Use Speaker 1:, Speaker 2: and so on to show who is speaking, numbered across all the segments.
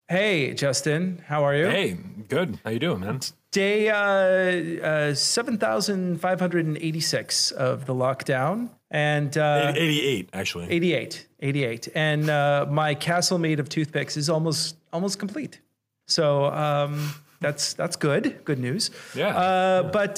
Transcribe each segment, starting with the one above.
Speaker 1: Hey, Justin, how are you?
Speaker 2: Hey, good. How you doing, man?
Speaker 1: Day 7,586 of the lockdown. And
Speaker 2: 88, actually.
Speaker 1: 88. And my castle made of toothpicks is almost complete. So that's good. Good news.
Speaker 2: Yeah.
Speaker 1: But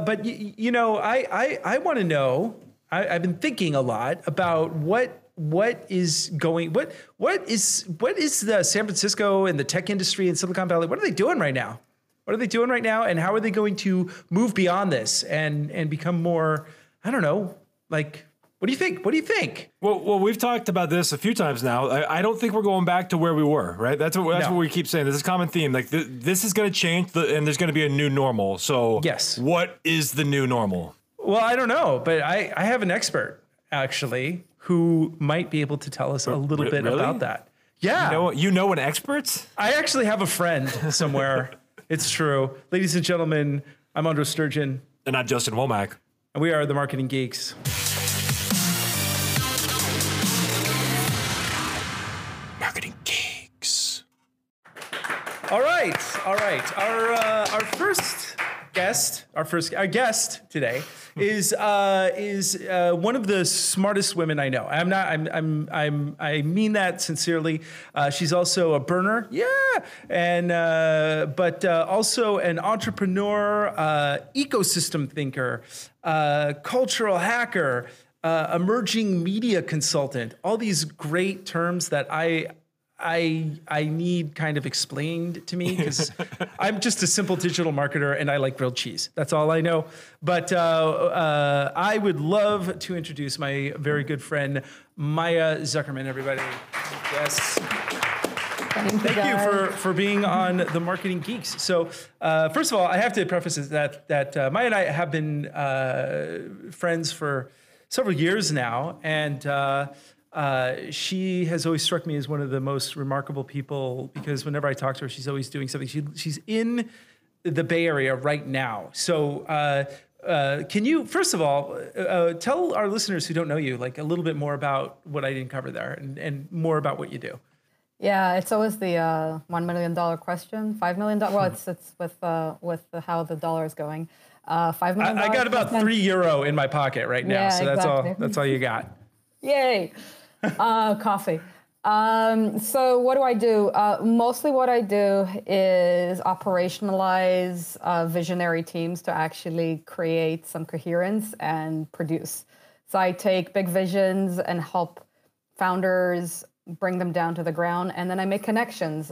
Speaker 1: I want to know. I've been thinking a lot about what is the San Francisco and the tech industry in Silicon Valley, what are they doing right now? And how are they going to move beyond this and become more, I don't know, like, what do you think?
Speaker 2: Well, we've talked about this a few times now. I don't think we're going back to where we were, right? That's what we keep saying. This is a common theme. Like this is going to change, and there's going to be a new normal. So
Speaker 1: yes,
Speaker 2: what is the new normal?
Speaker 1: Well, I don't know, but I have an expert actually who might be able to tell us a little bit about that. Yeah,
Speaker 2: you know an expert?
Speaker 1: I actually have a friend somewhere. It's true, ladies and gentlemen. I'm Andros Sturgeon,
Speaker 2: and I'm Justin Womack,
Speaker 1: and we are the Marketing Geeks. All right. Our guest today is one of the smartest women I know. I mean that sincerely. She's also a burner, but also an entrepreneur, ecosystem thinker, cultural hacker, emerging media consultant. All these great terms that I need kind of explained to me because I'm just a simple digital marketer and I like grilled cheese. That's all I know. But I would love to introduce my very good friend, Maya Zuckerman, everybody. Yes. Thank you for being on the Marketing Geeks. So first of all, I have to preface that Maya and I have been friends for several years now. And she has always struck me as one of the most remarkable people because whenever I talk to her, she's always doing something. She's in the Bay Area right now. So can you, first of all, tell our listeners who don't know you, like a little bit more about what I didn't cover there and more about what you do?
Speaker 3: Yeah, it's always the $1 million question, $5 million. Well, it's with how the dollar is going. $5 million.
Speaker 1: I got about €3 in my pocket right now, so
Speaker 3: exactly.
Speaker 1: that's all you got.
Speaker 3: Yay. Coffee. So what do I do? Mostly what I do is operationalize visionary teams to actually create some coherence and produce. So I take big visions and help founders bring them down to the ground, and then I make connections.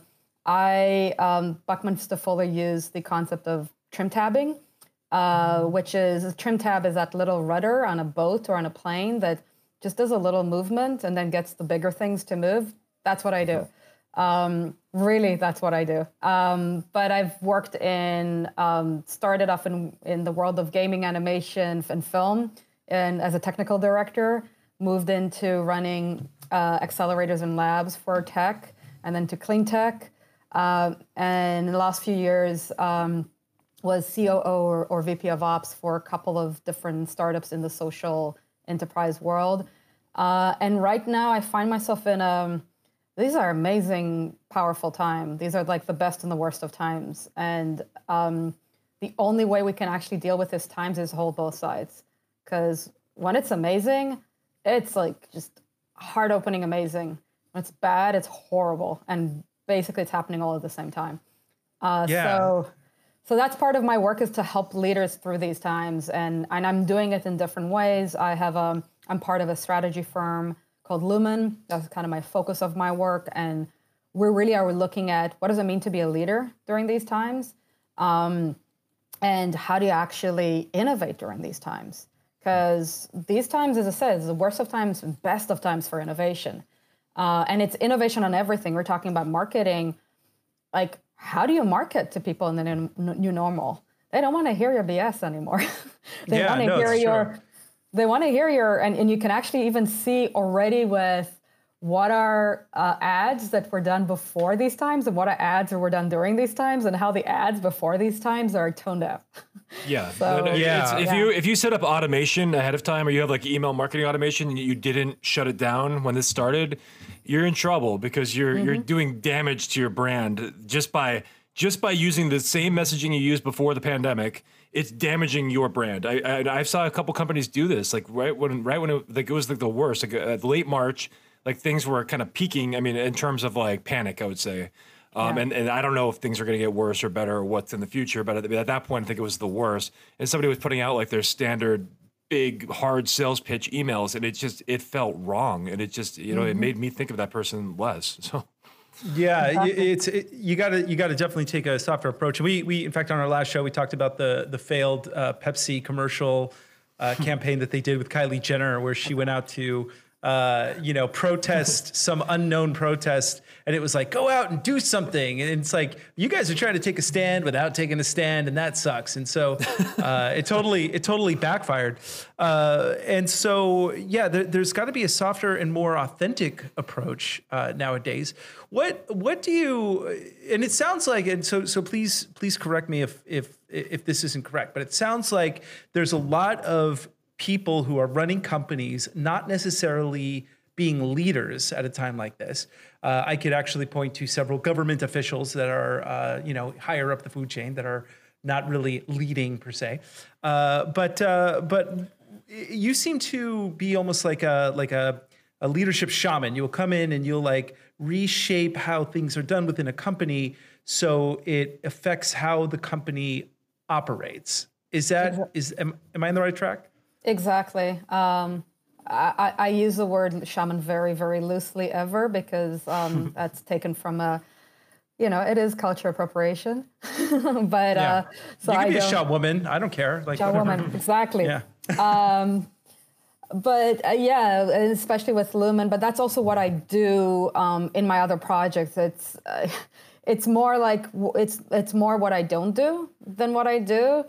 Speaker 3: Buckminster Fuller used the concept of trim tabbing, which is a trim tab is that little rudder on a boat or on a plane that just does a little movement and then gets the bigger things to move. That's what I do. Really, that's what I do. But I've worked started off in the world of gaming, animation, and film, and as a technical director, moved into running accelerators and labs for tech, and then to clean tech. And in the last few years, was COO or VP of Ops for a couple of different startups in the social enterprise world. And right now I find myself in these are amazing, powerful times. These are like the best and the worst of times. And the only way we can actually deal with these times is hold both sides. Because when it's amazing, it's like just heart-opening amazing. When it's bad, it's horrible. And basically it's happening all at the same time. So that's part of my work, is to help leaders through these times, and I'm doing it in different ways. I'm part of a strategy firm called Lumen. That's kind of my focus of my work, and we're looking at what does it mean to be a leader during these times, and how do you actually innovate during these times? Because these times, as I said, is the worst of times, best of times for innovation, and it's innovation on everything. We're talking about marketing, like, how do you market to people in the new normal? They don't want to hear your BS anymore. They want to hear your, and you can actually even see already with what are ads that were done before these times and what are ads that were done during these times, and how the ads before these times are tone deaf.
Speaker 2: Yeah. If you set up automation ahead of time, or you have like email marketing automation and you didn't shut it down when this started, you're in trouble because you're doing damage to your brand just by using the same messaging you used before the pandemic. It's damaging your brand. I saw a couple companies do this, like right when it was like the worst, like late March, like things were kind of peaking. I mean, in terms of like panic, I would say. And I don't know if things are going to get worse or better or what's in the future, but at that point, I think it was the worst. And somebody was putting out like their standard big, hard sales pitch emails, and it felt wrong. And it just, it made me think of that person less. So.
Speaker 1: Yeah, you got to definitely take a softer approach. We in fact on our last show we talked about the failed Pepsi commercial campaign that they did with Kylie Jenner, where she went out to protest some unknown protest, and it was like, go out and do something, and it's like, you guys are trying to take a stand without taking a stand, and that sucks. And so it totally backfired. And so there's got to be a softer and more authentic approach nowadays. What do you? And it sounds like, and so please correct me if this isn't correct, but it sounds like there's a lot of people who are running companies, not necessarily being leaders at a time like this. I could actually point to several government officials that are, higher up the food chain that are not really leading per se. But you seem to be almost like a leadership shaman. You'll come in and you'll like reshape how things are done within a company so it affects how the company operates. Am I on the right track?
Speaker 3: Exactly. I use the word shaman very, very loosely ever because that's taken from it is culture appropriation. But so
Speaker 1: you can be a shaman woman. I don't care. Like
Speaker 3: shaman woman, exactly.
Speaker 1: Yeah.
Speaker 3: But especially with Lumen. But that's also what I do in my other projects. It's more like it's more what I don't do than what I do.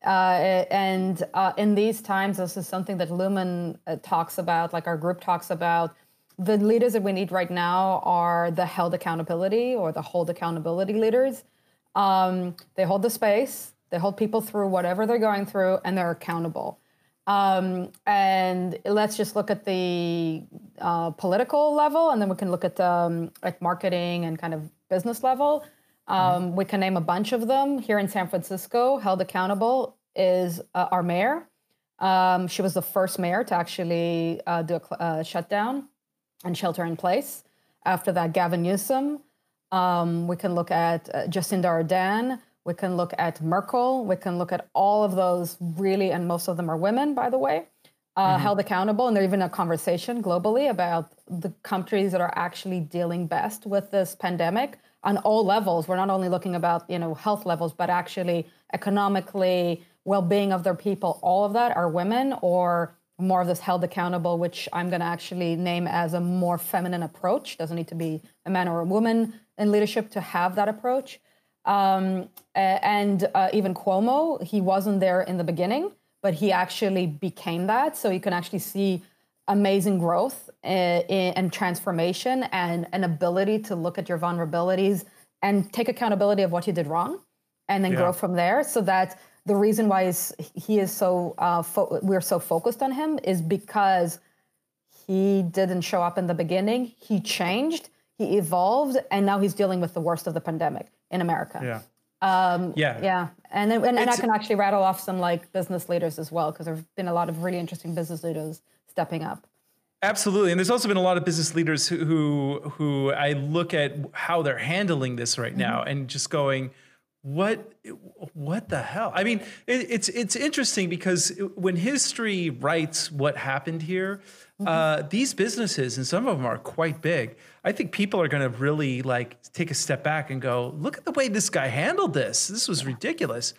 Speaker 3: And in these times, this is something that Lumen talks about, like our group talks about. The leaders that we need right now are the held accountability or the hold accountability leaders. They hold the space, they hold people through whatever they're going through, and they're accountable. And let's just look at the political level, and then we can look at like marketing and kind of business level. We can name a bunch of them. Here in San Francisco, held accountable is our mayor. She was the first mayor to actually do a shutdown and shelter in place. After that, Gavin Newsom. We can look at Jacinda Ardern. We can look at Merkel. We can look at all of those really, and most of them are women, by the way, held accountable. And there's even a conversation globally about the countries that are actually dealing best with this pandemic on all levels. We're not only looking about, health levels, but actually economically, well-being of their people. All of that are women, or more of this held accountable, which I'm going to actually name as a more feminine approach. Doesn't need to be a man or a woman in leadership to have that approach. And even Cuomo, he wasn't there in the beginning, but he actually became that. So you can actually see amazing growth and transformation and an ability to look at your vulnerabilities and take accountability of what you did wrong and then grow from there. So that the reason why he is so, we're so focused on him is because he didn't show up in the beginning. He changed, he evolved, and now he's dealing with the worst of the pandemic in America.
Speaker 1: Yeah.
Speaker 3: And I can actually rattle off some like business leaders as well, because there have been a lot of really interesting business leaders stepping up.
Speaker 1: Absolutely. And there's also been a lot of business leaders who I look at how they're handling this right now and just going, what the hell? I mean, it's interesting because when history writes what happened here, these businesses, and some of them are quite big, I think people are going to really like take a step back and go, look at the way this guy handled this. This was ridiculous.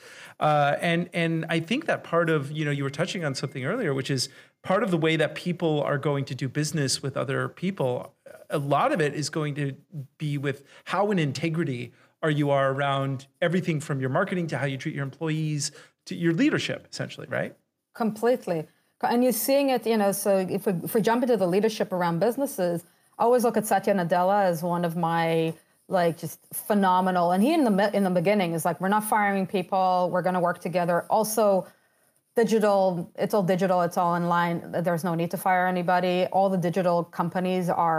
Speaker 1: And I think that part of, you were touching on something earlier, which is part of the way that people are going to do business with other people. A lot of it is going to be with how in integrity you are around everything from your marketing to how you treat your employees to your leadership, essentially, right?
Speaker 3: Completely. And you're seeing it, so if we jump into the leadership around businesses, I always look at Satya Nadella as one of my, like, just phenomenal. And he in the beginning is like, we're not firing people, we're going to work together. Also, digital, it's all online. There's no need to fire anybody. All the digital companies are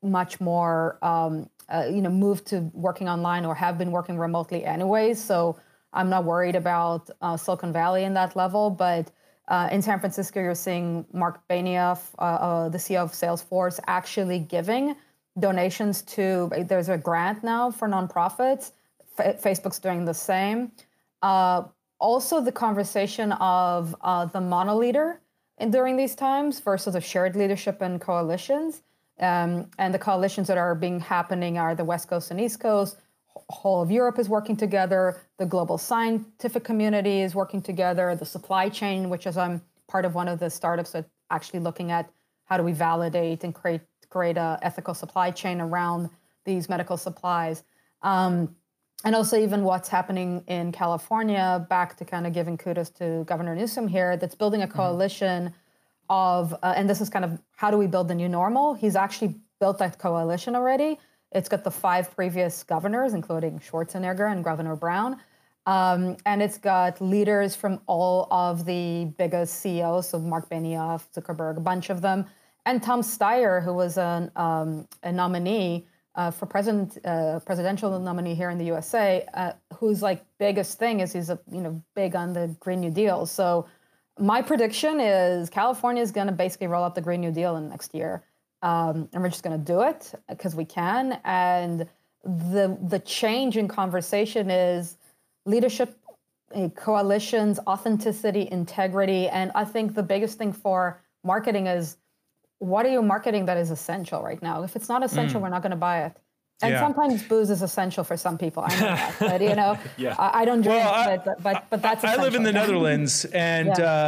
Speaker 3: much more, moved to working online or have been working remotely anyways. So I'm not worried about Silicon Valley in that level. But in San Francisco, you're seeing Mark Benioff, the CEO of Salesforce, actually giving donations to, there's a grant now for nonprofits. Facebook's doing the same. Also, the conversation of the monoleader during these times versus a shared leadership and coalitions. And the coalitions that are happening are the West Coast and East Coast. Whole of Europe is working together. The global scientific community is working together. The supply chain, which is I'm part of one of the startups that actually looking at how do we validate and create a ethical supply chain around these medical supplies. And also even what's happening in California, back to kind of giving kudos to Governor Newsom here, that's building a coalition of, and this is kind of how do we build the new normal? He's actually built that coalition already. It's got the 5 previous governors, including Schwarzenegger and Governor Brown. And it's got leaders from all of the biggest CEOs, so Mark Benioff, Zuckerberg, a bunch of them, and Tom Steyer, who was a nominee for presidential nominee here in the USA, whose like biggest thing is he's big on the Green New Deal. So my prediction is California is going to basically roll up the Green New Deal in the next year. And we're just going to do it because we can. And the change in conversation is leadership, coalitions, authenticity, integrity. And I think the biggest thing for marketing is, what are you marketing that is essential right now? If it's not essential, we're not going to buy it. And sometimes booze is essential for some people. I know that, but I don't drink, but that's essential.
Speaker 1: I live in the Netherlands, and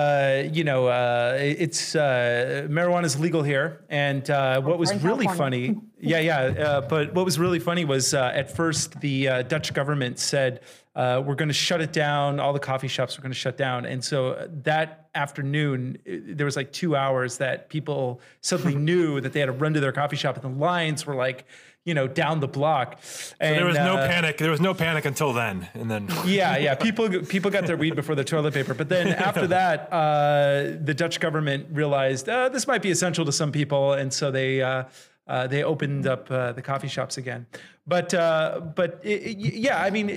Speaker 1: it's marijuana is legal here. And what was really funny, but what was really funny was at first the Dutch government said we're going to shut it down. All the coffee shops were going to shut down, and so that afternoon there was like 2 hours that people suddenly knew that they had to run to their coffee shop, and the lines were like, down the block. And
Speaker 2: so there was no panic. There was no panic until then. And then
Speaker 1: people got their weed before the toilet paper. But then after that, the Dutch government realized this might be essential to some people, and so they opened up the coffee shops again. But I mean,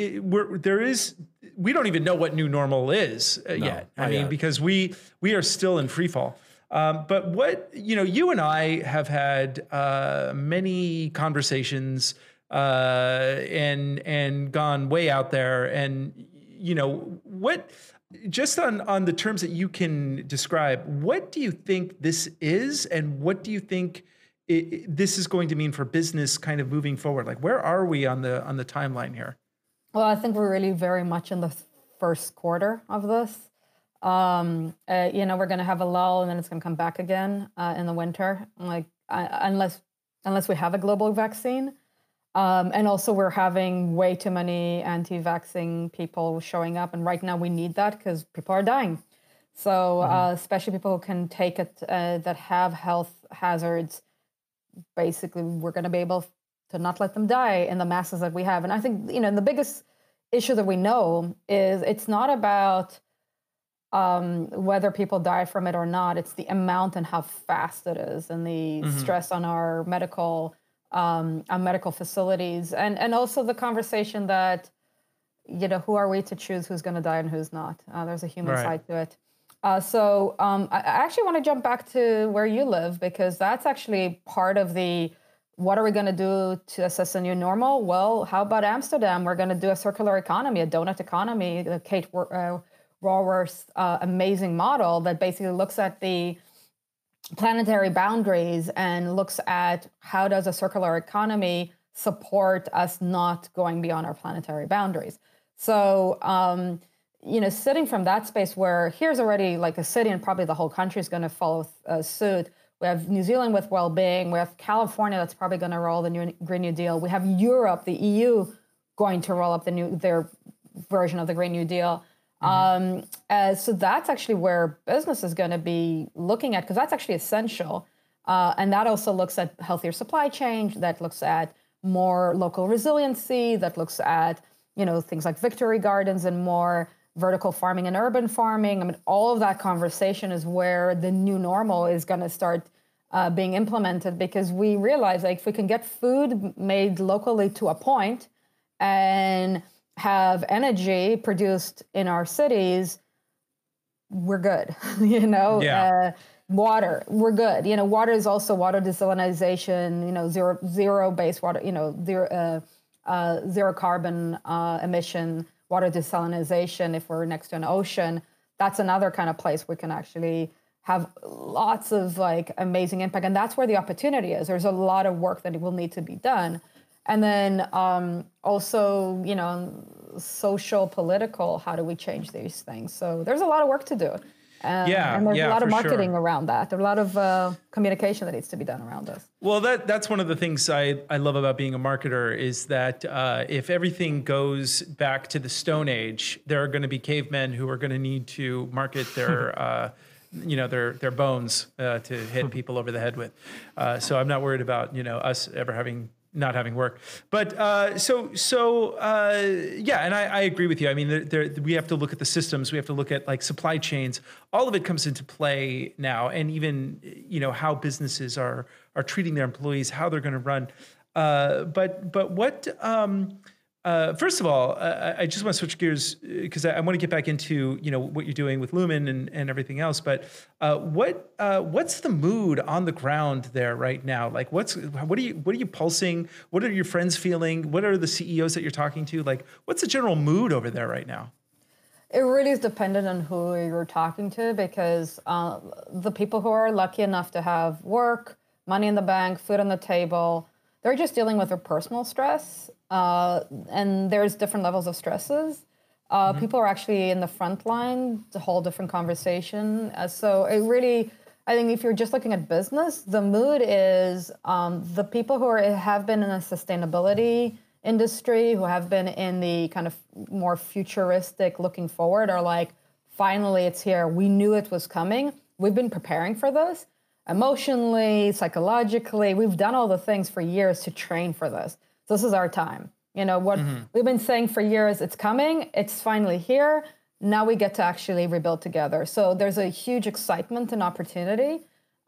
Speaker 1: we don't even know what new normal is yet. I mean, because we are still in free fall. But what, you and I have had many conversations and gone way out there. And, what, just on the terms that you can describe, what do you think this is? And what do you think this is going to mean for business kind of moving forward? Like, where are we on the timeline here?
Speaker 3: Well, I think we're really very much in the first quarter of this. We're going to have a lull and then it's going to come back again in the winter, unless we have a global vaccine. And also we're having way too many anti-vaxxing people showing up. And right now we need that because people are dying. So especially people who can take it that have health hazards, basically we're going to be able to not let them die in the masses that we have. And I think, the biggest issue that we know is it's not about whether people die from it or not. It's the amount and how fast it is, and the stress on our medical facilities, and also the conversation that, who are we to choose who's going to die and who's not? There's a human side to it. So I actually want to jump back to where you live, because that's actually part of the what are we going to do to assess a new normal? Well, how about Amsterdam? We're going to do a circular economy, a donut economy. Kate Raworth's amazing model that basically looks at the planetary boundaries and looks at how does a circular economy support us not going beyond our planetary boundaries. So, sitting from that space where here's already like a city and probably the whole country is going to follow suit. We have New Zealand with well-being. We have California that's probably going to roll the new Green New Deal. We have Europe, the EU, going to roll up their version of the Green New Deal. So that's actually where business is going to be looking at, because that's actually essential. And that also looks at healthier supply chain, that looks at more local resiliency, that looks at, things like victory gardens and more vertical farming and urban farming. I mean, all of that conversation is where the new normal is going to start being implemented, because we realize like if we can get food made locally to a point and have energy produced in our cities, we're good. Water, we're good. Water is also water desalinization, zero base water, zero carbon emission water desalination. If we're next to an ocean, that's another kind of place we can actually have lots of like amazing impact. And that's where the opportunity is. There's a lot of work that will need to be done. And then also, social, political, how do we change these things? So there's a lot of work to do. And there's a lot of marketing around that. There's a lot of communication that needs to be done around this.
Speaker 1: Well, that's one of the things I love about being a marketer is that if everything goes back to the Stone Age, there are going to be cavemen who are going to need to market their their bones to hit people over the head with. So I'm not worried about us ever not having work. But and I agree with you. I mean, we have to look at the systems. We have to look at like supply chains. All of it comes into play now, and even how businesses are treating their employees, how they're going to run. But what? First of all, I just want to switch gears because I want to get back into what you're doing with Lumen and everything else. But what's the mood on the ground there right now? Like, what are you pulsing? What are your friends feeling? What are the CEOs that you're talking to? Like, what's the general mood over there right now?
Speaker 3: It really is dependent on who you're talking to, because the people who are lucky enough to have work, money in the bank, food on the table, they're just dealing with their personal stress. And there's different levels of stresses. People are actually in the front line, it's a whole different conversation. So it really, I think if you're just looking at business, the mood is the people who have been in a sustainability industry, who have been in the kind of more futuristic looking forward, are like, finally it's here. We knew it was coming. We've been preparing for this emotionally, psychologically. We've done all the things for years to train for this. So this is our time. What we've been saying for years, it's coming, it's finally here. Now we get to actually rebuild together. So there's a huge excitement and opportunity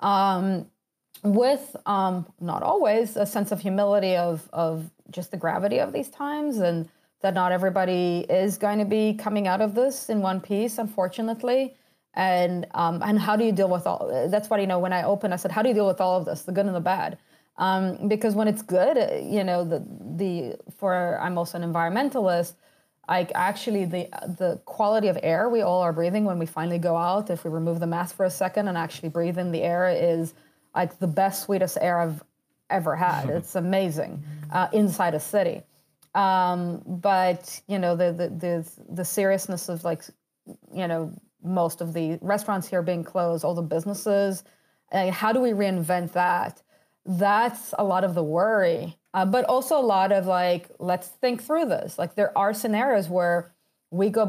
Speaker 3: with not always a sense of humility of just the gravity of these times, and that not everybody is going to be coming out of this in one piece, unfortunately. And how do you deal with all? That's what when I opened, I said, how do you deal with all of this, the good and the bad? Because when it's good, I'm also an environmentalist. The quality of air we all are breathing when we finally go out, if we remove the mask for a second and actually breathe in the air, is like the best, sweetest air I've ever had. It's amazing inside a city. But the seriousness of most of the restaurants here being closed, all the businesses, how do we reinvent that? That's a lot of the worry, but also a lot of let's think through this. Like, there are scenarios where we we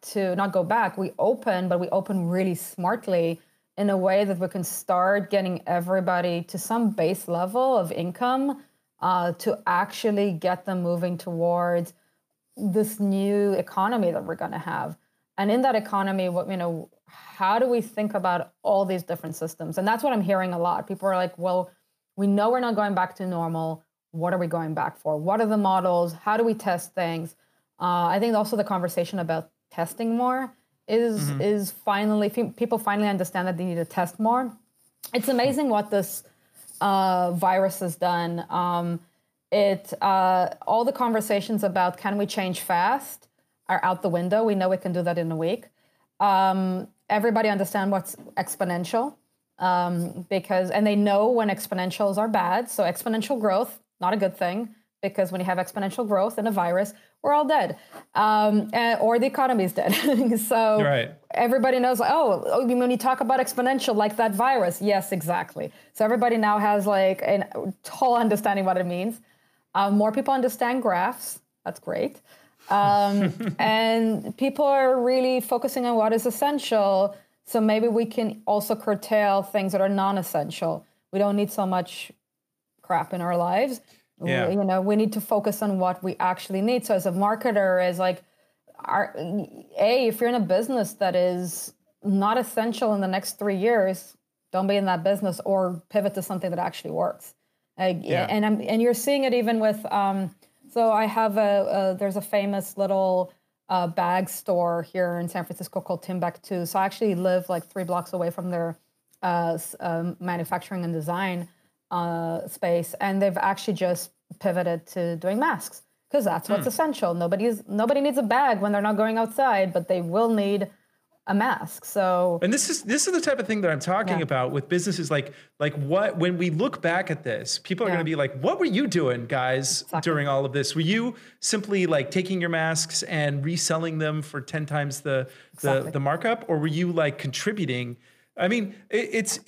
Speaker 3: open, but we open really smartly in a way that we can start getting everybody to some base level of income to actually get them moving towards this new economy that we're going to have. And in that economy, how do we think about all these different systems? And that's what I'm hearing a lot. People are like, well, we know we're not going back to normal. What are we going back for? What are the models? How do we test things? I think also the conversation about testing more is finally, people finally understand that they need to test more. It's amazing what this virus has done. All the conversations about can we change fast are out the window. We know we can do that in a week. Everybody understands what's exponential. And they know when exponentials are bad. So exponential growth, not a good thing, because when you have exponential growth in a virus, we're all dead, or the economy is dead. So right. Everybody knows, when you talk about exponential, like that virus, yes, exactly. So everybody now has a whole understanding what it means. More people understand graphs. That's great. And people are really focusing on what is essential. So maybe we can also curtail things that are non-essential. We don't need so much crap in our lives. Yeah. We need to focus on what we actually need. So as a marketer, if you're in a business that is not essential in the next 3 years, don't be in that business, or pivot to something that actually works.
Speaker 1: Yeah.
Speaker 3: And you're seeing it even with, so I have there's a famous little bag store here in San Francisco called Timbuk2. So I actually live like 3 blocks away from their manufacturing and design space, and they've actually just pivoted to doing masks because that's what's essential. Nobody needs a bag when they're not going outside, but they will need a mask. So,
Speaker 1: and this is the type of thing that I'm talking about with businesses like what, when we look back at this, people are going to be like, what were you doing, guys, during all of this? Were you simply like taking your masks and reselling them for 10 times the markup, or were you like contributing? I mean, there's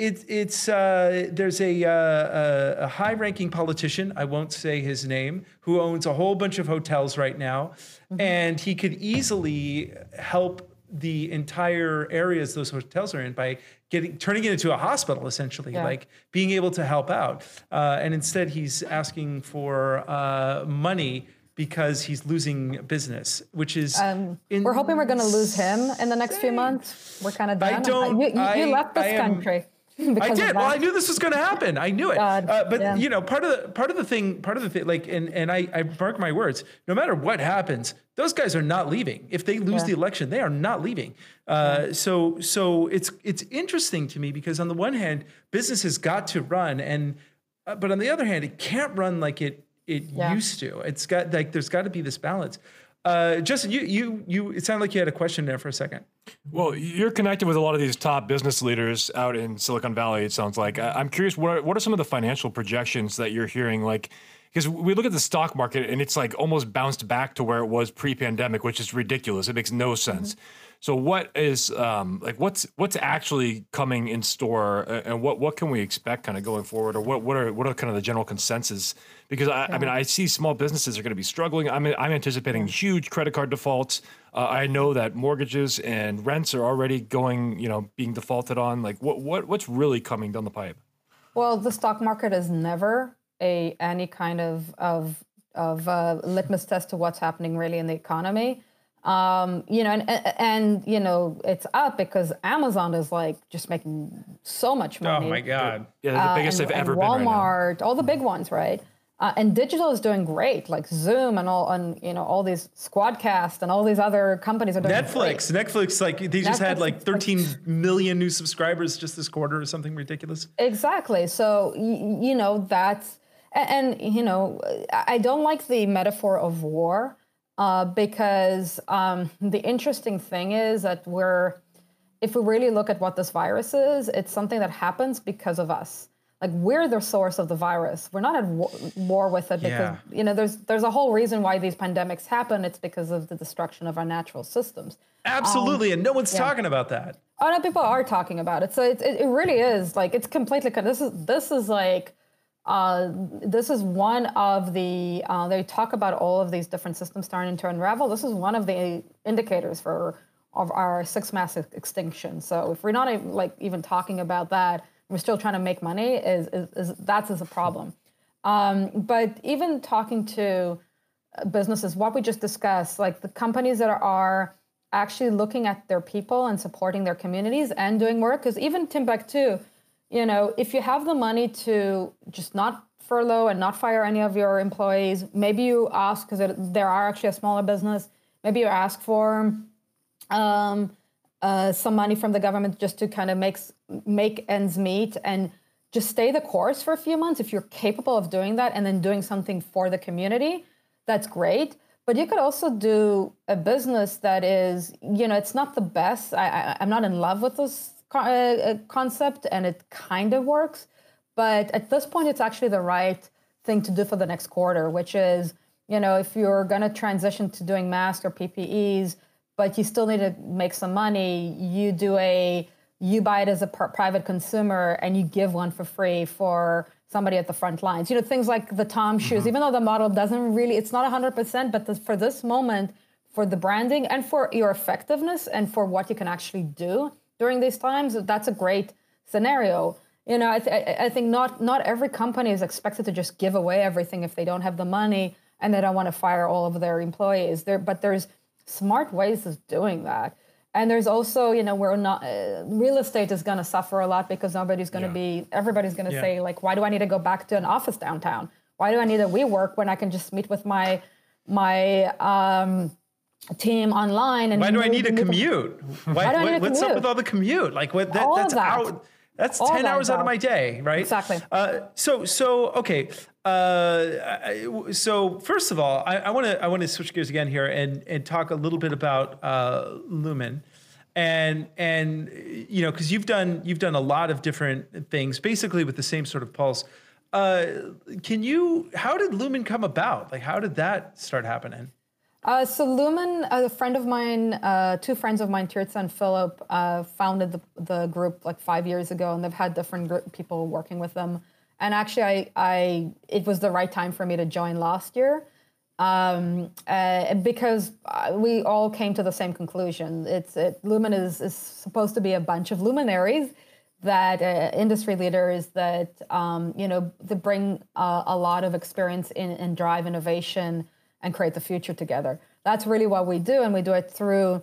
Speaker 1: a high-ranking politician, I won't say his name, who owns a whole bunch of hotels right now, and he could easily help the entire areas those hotels are in by turning it into a hospital, essentially, like being able to help out. And instead, he's asking for money because he's losing business, which is
Speaker 3: we're hoping we're going to lose him in the next few months. We're kind of done. You left this country.
Speaker 1: I did. Well, I knew this was going to happen. I knew it. But you know, part of the thing, like, and I mark my words. No matter what happens, those guys are not leaving. If they lose the election, they are not leaving. So it's interesting to me because on the one hand, business has got to run, but on the other hand, it can't run like it used to. It's got like there's got to be this balance. Justin, you it sounded like you had a question there for a second.
Speaker 2: Well, you're connected with a lot of these top business leaders out in Silicon Valley, it sounds like. I'm curious, what are some of the financial projections that you're hearing? Like, because we look at the stock market and it's like almost bounced back to where it was pre-pandemic, which is ridiculous. It makes no sense. So what is what's actually coming in store, and what can we expect kind of going forward, or what are kind of the general consensus? Because I mean, I see small businesses are going to be struggling. I'm anticipating huge credit card defaults. I know that mortgages and rents are already being defaulted on. Like what's really coming down the pipe?
Speaker 3: Well, the stock market is never any kind of litmus test to what's happening really in the economy. And it's up because Amazon is like just making so much money.
Speaker 1: Oh my God.
Speaker 2: Yeah, the biggest they've ever been right now.
Speaker 3: Walmart, all the big ones, right? And digital is doing great, like Zoom and all these Squadcast and all these other companies are doing
Speaker 1: Netflix.
Speaker 3: great.
Speaker 1: Netflix, like they just had like 13 million new subscribers just this quarter or something ridiculous.
Speaker 3: Exactly. So, that's, I don't like the metaphor of war. Because the interesting thing is that if we really look at what this virus is, it's something that happens because of us. Like we're the source of the virus. We're not at war with it because there's a whole reason why these pandemics happen. It's because of the destruction of our natural systems. Absolutely,
Speaker 1: and no one's talking about that.
Speaker 3: Oh no, people are talking about it. So it really is like it's completely. This is like. This is one of the, they talk about all of these different systems starting to unravel. This is one of the indicators of our sixth mass extinction. So if we're not even talking about that, we're still trying to make money, that's a problem. But even talking to businesses, what we just discussed, like the companies that are actually looking at their people and supporting their communities and doing work, because even Timbuk2, if you have the money to just not furlough and not fire any of your employees, maybe you ask, because there are actually a smaller business, maybe you ask for some money from the government just to kind of make ends meet and just stay the course for a few months. If you're capable of doing that and then doing something for the community, that's great. But you could also do a business that is, it's not the best. I'm not in love with this concept, and it kind of works, but at this point it's actually the right thing to do for the next quarter, which is if you're going to transition to doing masks or PPEs but you still need to make some money, you buy it as a private consumer and you give one for free for somebody at the front lines. Things like the Tom shoes, even though the model doesn't really, it's not 100%, but for this moment, for the branding and for your effectiveness and for what you can actually do during these times, that's a great scenario. I think not every company is expected to just give away everything if they don't have the money and they don't want to fire all of their employees. But there's smart ways of doing that. And there's also, we're not, real estate is going to suffer a lot because everybody's going to say, like, why do I need to go back to an office downtown? Why do I need a WeWork when I can just meet with my team online? And
Speaker 1: why do I need a commute? What's up with all the commute? Like, that's out. That's 10 hours out of my day, right?
Speaker 3: Exactly.
Speaker 1: Okay. So first of all, I want to switch gears again here and talk a little bit about Lumen, and because you've done a lot of different things, basically with the same sort of pulse. How did Lumen come about? Like, how did that start happening?
Speaker 3: So Lumen, a friend of mine, two friends of mine, Tirza and Philip, founded the group like 5 years ago, and they've had different people working with them. And actually, it was the right time for me to join last year, because we all came to the same conclusion. Lumen is supposed to be a bunch of luminaries, that industry leaders that they bring a lot of experience in drive innovation and create the future together. That's really what we do, and we do it through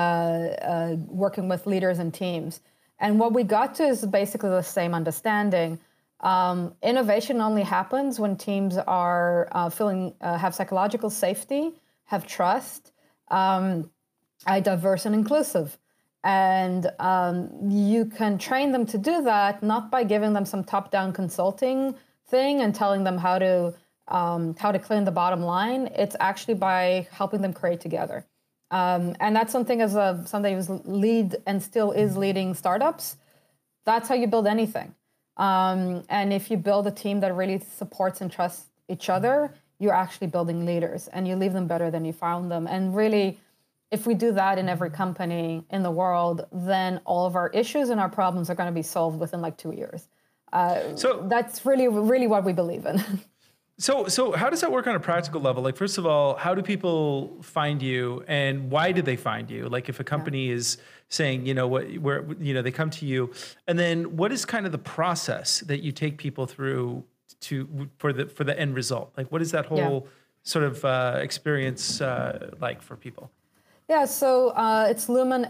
Speaker 3: working with leaders and teams. And what we got to is basically the same understanding. Innovation only happens when teams are have psychological safety, have trust, are diverse and inclusive. And you can train them to do that, not by giving them some top-down consulting thing and telling them how to clean the bottom line. It's actually by helping them create together. And that's something as somebody who's lead and still is leading startups, that's how you build anything. And if you build a team that really supports and trusts each other, you're actually building leaders, and you leave them better than you found them. And really, if we do that in every company in the world, then all of our issues and our problems are going to be solved within like 2 years. So that's really, really what we believe in.
Speaker 1: So how does that work on a practical level? Like, first of all, how do people find you, and why did they find you? Like, if a company is saying, they come to you, and then what is kind of the process that you take people through for the end result? Like, what is that whole sort of experience like for people?
Speaker 3: Yeah, so it's Lumen,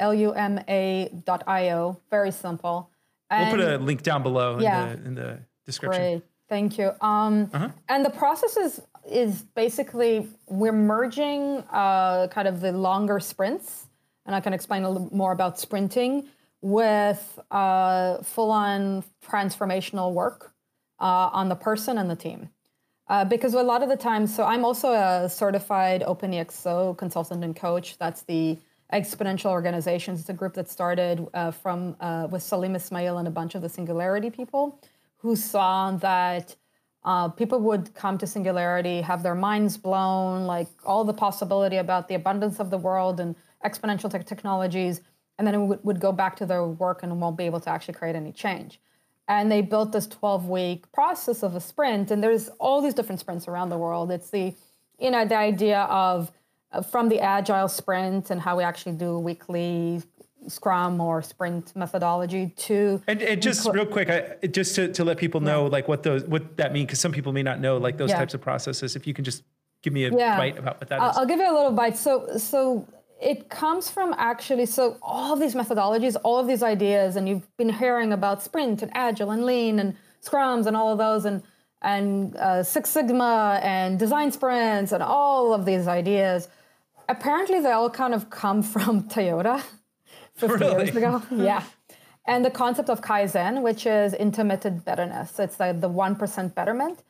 Speaker 3: LUMA.io, very simple.
Speaker 1: And we'll put a link down below in the description.
Speaker 3: Great. Thank you. And the process is basically we're merging kind of the longer sprints, and I can explain a little more about sprinting, with full-on transformational work on the person and the team. Because a lot of the time, so I'm also a certified OpenEXO consultant and coach. That's the Exponential Organizations. It's a group that started with Salim Ismail and a bunch of the Singularity people, who saw that people would come to Singularity, have their minds blown, like all the possibility about the abundance of the world and exponential technologies, and then it would go back to their work and won't be able to actually create any change. And they built this 12-week process of a sprint, and there's all these different sprints around the world. It's the idea of from the agile sprint and how we actually do weekly Scrum or sprint methodology to
Speaker 1: and just real quick, just to let people know like what that means, because some people may not know like those types of processes. If you can just give me a bite about what that is.
Speaker 3: I'll give you a little bite. So it comes from actually, so all of these methodologies, all of these ideas, and you've been hearing about sprint and agile and lean and scrums and all of those, and Six Sigma and design sprints and all of these ideas. Apparently, they all kind of come from Toyota 50 years ago. Yeah. And the concept of Kaizen, which is intermittent betterness. It's like the 1% betterment.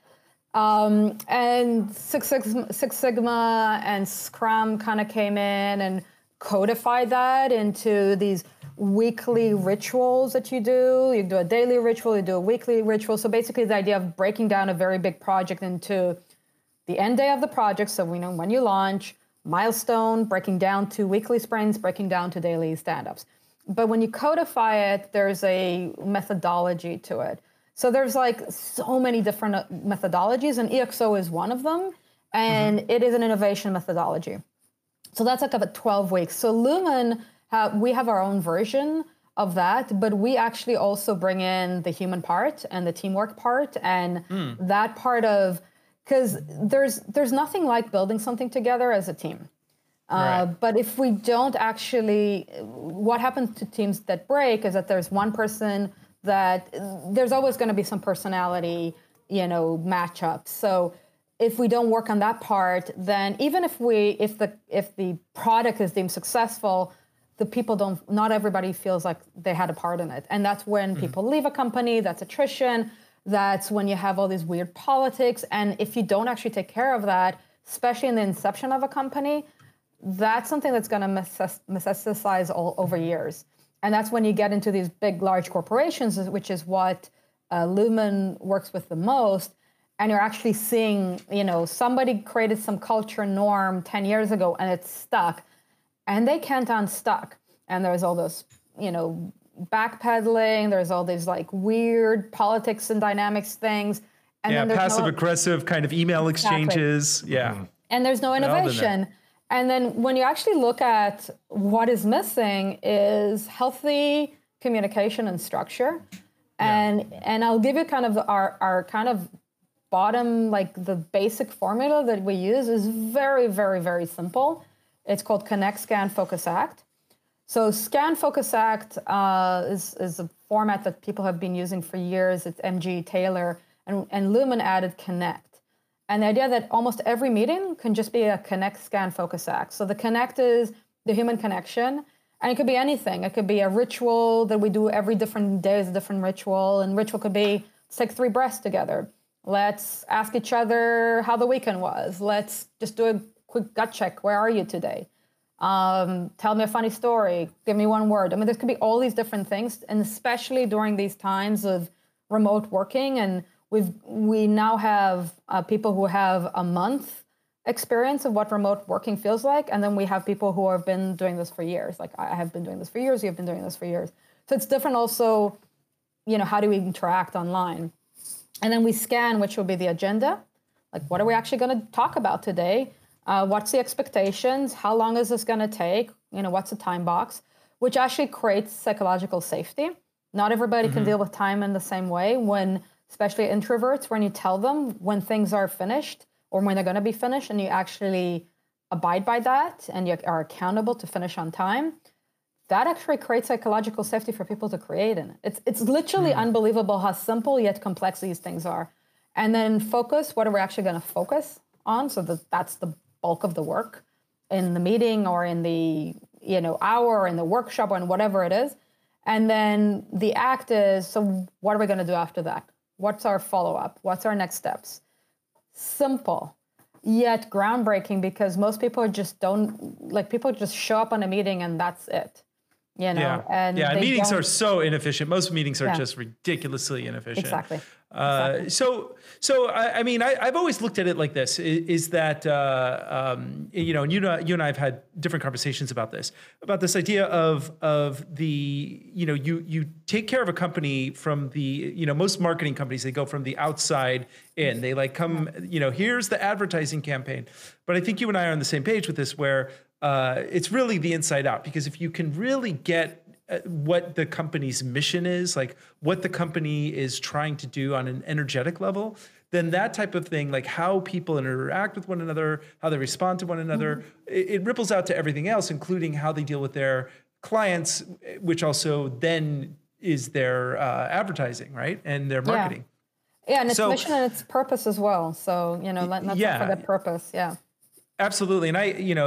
Speaker 3: And Six Sigma and Scrum kind of came in and codified that into these weekly rituals that you do. You do a daily ritual, you do a weekly ritual. So basically the idea of breaking down a very big project into the end day of the project. So we know when you launch, milestone, breaking down to weekly sprints, breaking down to daily stand-ups. But when you codify it, there's a methodology to it. So there's like so many different methodologies, and EXO is one of them, and it is an innovation methodology. So that's like about 12 weeks. So Lumen, we have our own version of that, but we actually also bring in the human part and the teamwork part, and that part of, because there's nothing like building something together as a team. But if we don't actually, what happens to teams that break is that there's one person that there's always going to be some personality, matchups. So if we don't work on that part, then even if the product is deemed successful, the people not everybody feels like they had a part in it. And that's when people leave a company, that's attrition. That's when you have all these weird politics. And if you don't actually take care of that, especially in the inception of a company, that's something that's going to metastasize all over years. And that's when you get into these big, large corporations, which is what Lumen works with the most. And you're actually seeing, somebody created some culture norm 10 years ago and it's stuck. And they can't unstuck. And there's all this, backpedaling. There's all these like weird politics and dynamics things. And then
Speaker 1: passive aggressive kind of email exchanges.
Speaker 3: Exactly. Yeah. And there's no innovation. And then when you actually look at what is missing is healthy communication and structure. And I'll give you kind of our kind of bottom, like the basic formula that we use is very, very, very simple. It's called Connect, Scan, Focus, Act. So Scan, Focus, Act is a format that people have been using for years. It's MG Taylor, and Lumen added Connect. And the idea that almost every meeting can just be a Connect, Scan, Focus, Act. So the Connect is the human connection, and it could be anything. It could be a ritual that we do every different day is a different ritual, and ritual could be, let's take 3 breaths together. Let's ask each other how the weekend was. Let's just do a quick gut check. Where are you today? Tell me a funny story. Give me 1 word. I mean, there could be all these different things, and especially during these times of remote working, and we now have people who have a month experience of what remote working feels like, and then we have people who have been doing this for years. Like I have been doing this for years. You've been doing this for years. So it's different. Also, how do we interact online? And then we scan, which will be the agenda. Like, what are we actually going to talk about today? What's the expectations? How long is this going to take? What's the time box? Which actually creates psychological safety. Not everybody can deal with time in the same way. Especially introverts, when you tell them when things are finished or when they're going to be finished, and you actually abide by that and you are accountable to finish on time, that actually creates psychological safety for people to create in it. It's literally unbelievable how simple yet complex these things are. And then focus, what are we actually going to focus on? So that's the bulk of the work in the meeting or in the hour or in the workshop or in whatever it is. And then the act is, so what are we going to do after that? What's our follow-up? What's our next steps? Simple, yet groundbreaking, because most people people just show up on a meeting and that's it. And
Speaker 1: meetings are so inefficient. Most meetings are just ridiculously inefficient.
Speaker 3: Exactly.
Speaker 1: So I mean, I've always looked at it like this: is that and you and I have had different conversations about this idea of the you take care of a company from the most marketing companies, they go from the outside in. They come here's the advertising campaign, but I think you and I are on the same page with this, where it's really the inside out, because if you can really get what the company's mission is, like what the company is trying to do on an energetic level, then that type of thing, like how people interact with one another, how they respond to one another, it ripples out to everything else, including how they deal with their clients, which also then is their advertising, right? And their marketing.
Speaker 3: Yeah, and its mission and its purpose as well. So, let's not forget purpose. Yeah.
Speaker 1: Absolutely, and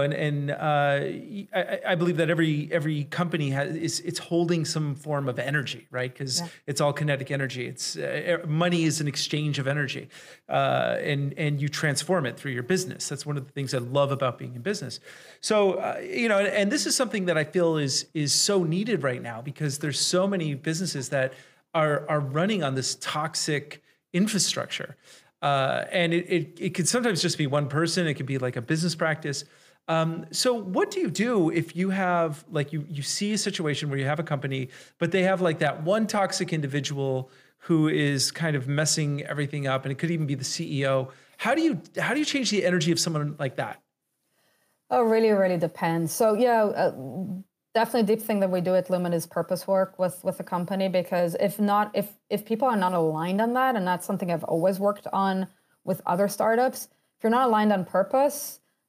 Speaker 1: I believe that every company it's holding some form of energy, right? Because it's all kinetic energy. It's money is an exchange of energy, and you transform it through your business. That's one of the things I love about being in business. So and this is something that I feel is so needed right now, because there's so many businesses that are running on this toxic infrastructure. And it could sometimes just be one person. It could be like a business practice. So what do you do if you have, like, you see a situation where you have a company, but they have like that one toxic individual who is kind of messing everything up, and it could even be the CEO. How do you change the energy of someone like that?
Speaker 3: Oh, really, really depends. So definitely a deep thing that we do at Lumen is purpose work with the company, because if people are not aligned on that, and that's something I've always worked on with other startups, if you're not aligned on purpose,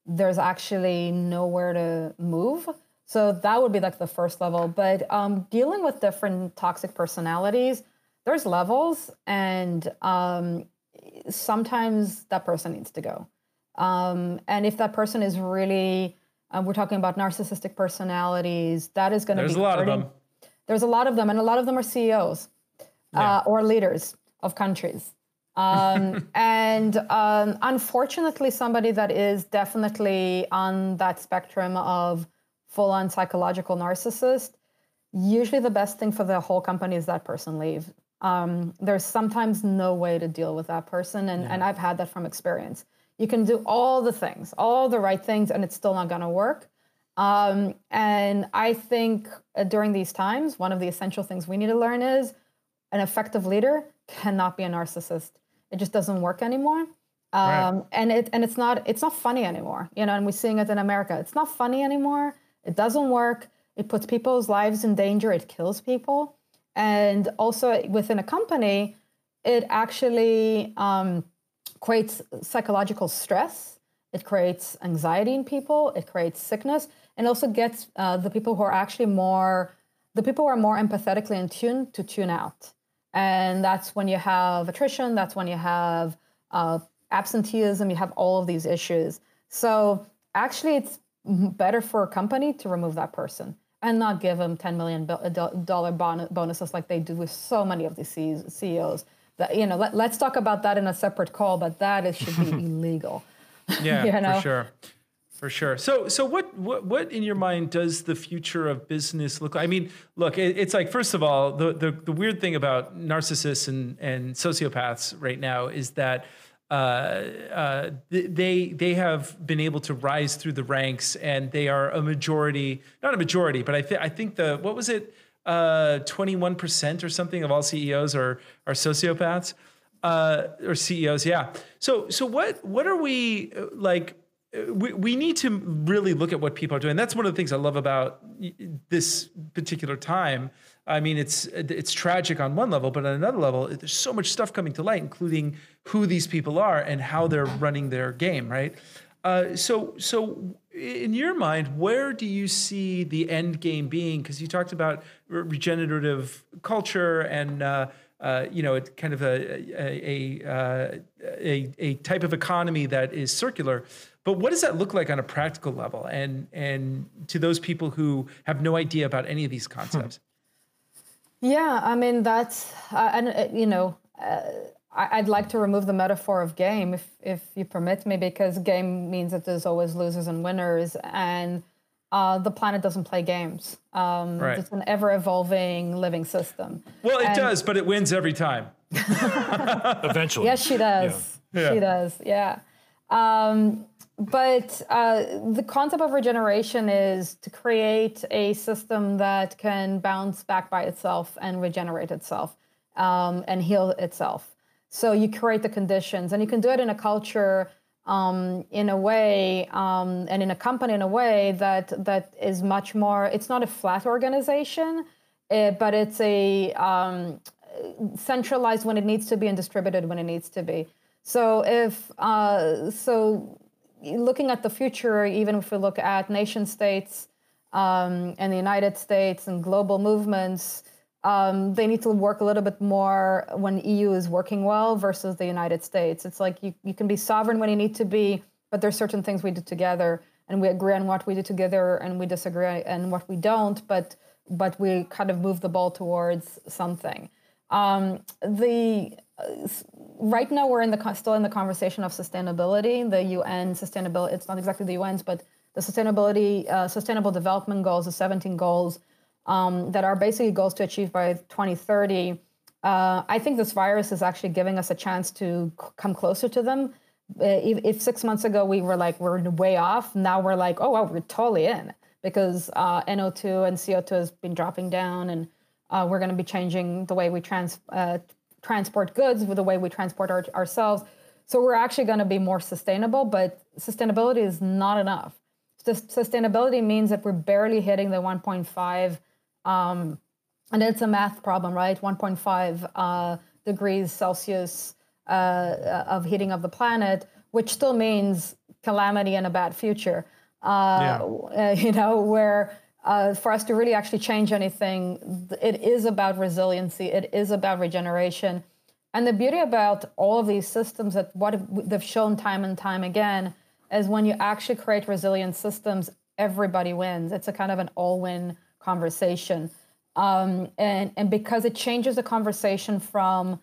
Speaker 3: there's actually nowhere to move. So that would be like the first level. But dealing with different toxic personalities, there's levels, and sometimes that person needs to go. And if that person is really, we're talking about narcissistic personalities, that is going to be
Speaker 1: There's a lot of them.
Speaker 3: There's a lot of them, and a lot of them are CEOs or leaders of countries. And unfortunately, somebody that is definitely on that spectrum of full-on psychological narcissist, usually the best thing for the whole company is that person leave. There's sometimes no way to deal with that person, and I've had that from experience. You can do all the things, all the right things, and it's still not going to work. And I think during these times, one of the essential things we need to learn is an effective leader cannot be a narcissist. It just doesn't work anymore.
Speaker 1: Right.
Speaker 3: And it's not funny anymore. And we're seeing it in America. It's not funny anymore. It doesn't work. It puts people's lives in danger. It kills people. And also within a company, it actually creates psychological stress. It creates anxiety in people. It creates sickness, and also gets the people who are more empathetically in tune to tune out. And that's when you have attrition. That's when you have absenteeism. You have all of these issues. So actually, it's better for a company to remove that person and not give them $10 million bonuses like they do with so many of these CEOs. That, let's talk about that in a separate call, but that should be illegal.
Speaker 1: Yeah, for sure. So what in your mind does the future of business look like? I mean, look, it's like, first of all, the weird thing about narcissists and sociopaths right now is that they have been able to rise through the ranks, and they are a majority, not a majority, but I think 21% or something of all CEOs are sociopaths or CEOs. Yeah. So what are we like? We need to really look at what people are doing. That's one of the things I love about this particular time. I mean, it's tragic on one level, but on another level, there's so much stuff coming to light, including who these people are and how they're running their game, right? So in your mind, where do you see the end game being? Because you talked about regenerative culture and it's kind of a type of economy that is circular. But what does that look like on a practical level, and to those people who have no idea about any of these concepts?
Speaker 3: Yeah, I mean, that's I'd like to remove the metaphor of game, if you permit me, because game means that there's always losers and winners, and the planet doesn't play games.
Speaker 1: Right.
Speaker 3: It's an ever-evolving living system.
Speaker 1: Well, it does, but it wins every time.
Speaker 2: Eventually.
Speaker 3: Yes, she does. Yeah. She does, yeah. But the concept of regeneration is to create a system that can bounce back by itself and regenerate itself and heal itself. So you create the conditions, and you can do it in a culture in a way and in a company in a way that is much more, it's not a flat organization, but it's a centralized when it needs to be and distributed when it needs to be. So looking at the future, even if we look at nation states and the United States and global movements, they need to work a little bit more when EU is working well versus the United States. It's like you can be sovereign when you need to be, but there's certain things we do together, and we agree on what we do together, and we disagree on what we don't, but we kind of move the ball towards something. Right now we're still in the conversation of sustainability, the UN sustainability. It's not exactly the UN's, but the Sustainable Development Goals, the 17 goals that are basically goals to achieve by 2030. I think this virus is actually giving us a chance to come closer to them. If 6 months ago we were like, we're way off, now we're like, oh, wow, we're totally in, because NO2 and CO2 has been dropping down, and we're going to be changing the way we transport goods with the way we transport ourselves. So we're actually going to be more sustainable, but sustainability is not enough. Sustainability means that we're barely hitting the 1.5, and it's a math problem, right? 1.5 degrees Celsius of heating of the planet, which still means calamity and a bad future. Where for us to really actually change anything, it is about resiliency. It is about regeneration. And the beauty about all of these systems, that what they've shown time and time again, is when you actually create resilient systems, everybody wins. It's a kind of an all-win conversation. And because it changes the conversation from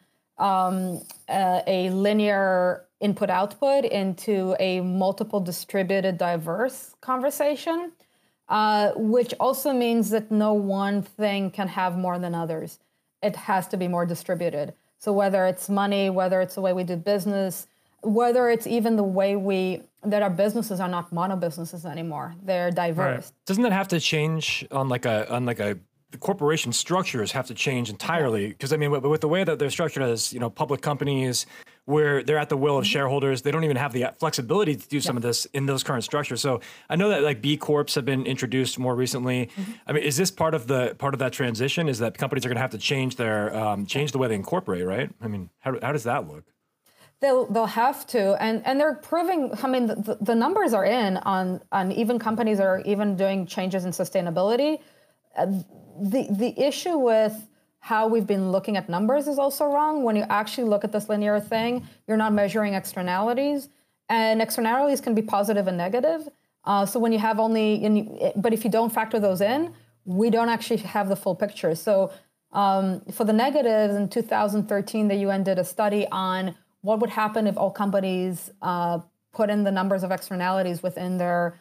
Speaker 3: a linear input-output into a multiple distributed, diverse conversation, which also means that no one thing can have more than others. It has to be more distributed. So whether it's money, whether it's the way we do business, whether it's even the way that our businesses are not mono businesses anymore, they're diverse.
Speaker 2: Right. Doesn't that have to change on like a the corporation structures have to change entirely? Because I mean, with the way that they're structured as, public companies, where they're at the will of shareholders, they don't even have the flexibility to do some of this in those current structures. So I know that like B Corps have been introduced more recently. I mean, is this part of that transition? Is that companies are going to have to change change the way they incorporate, right? I mean, how does that look?
Speaker 3: They'll have to, and they're proving. I mean, the numbers are in on even companies are even doing changes in sustainability. The issue with how we've been looking at numbers is also wrong. When you actually look at this linear thing, you're not measuring externalities, and externalities can be positive and negative. So when you have but if you don't factor those in, we don't actually have the full picture. So for the negatives, in 2013, the UN did a study on what would happen if all companies put in the numbers of externalities within their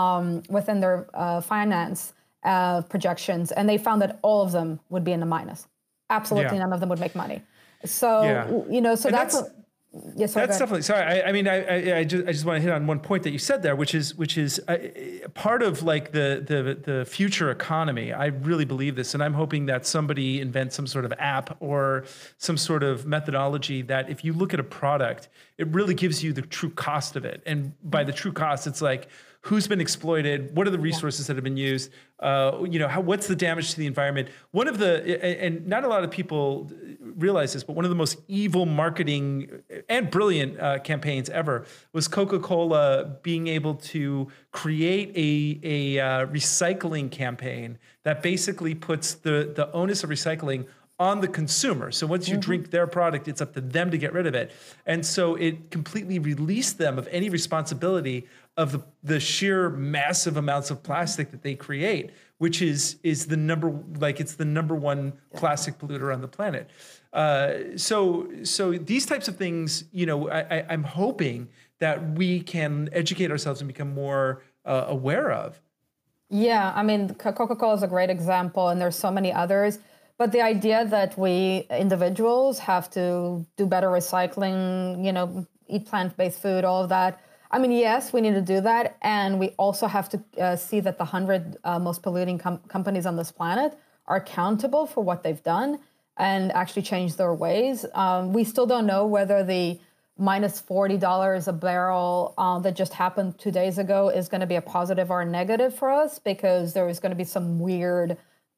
Speaker 3: finance projections, and they found that all of them would be in the minus. Absolutely none of them would make money. So, that's
Speaker 1: definitely, sorry. I mean, I just want to hit on one point that you said there, which is part of like the future economy. I really believe this, and I'm hoping that somebody invents some sort of app or some sort of methodology that if you look at a product, it really gives you the true cost of it. And by the true cost, it's like, who's been exploited? What are the resources that have been used? What's the damage to the environment? And not a lot of people realize this, but one of the most evil marketing and brilliant campaigns ever was Coca-Cola being able to create a recycling campaign that basically puts the onus of recycling on the consumer. So once you drink their product, it's up to them to get rid of it. And so it completely released them of any responsibility of the sheer massive amounts of plastic that they create, which is the number one plastic polluter on the planet. So these types of things, I'm hoping that we can educate ourselves and become more aware of.
Speaker 3: Yeah, I mean, Coca-Cola is a great example, and there's so many others. But the idea that we individuals have to do better recycling, eat plant-based food, all of that. I mean, yes, we need to do that. And we also have to see that the 100 most polluting companies on this planet are accountable for what they've done and actually change their ways. We still don't know whether the minus $40 a barrel that just happened 2 days ago is going to be a positive or a negative for us, because there is going to be some weird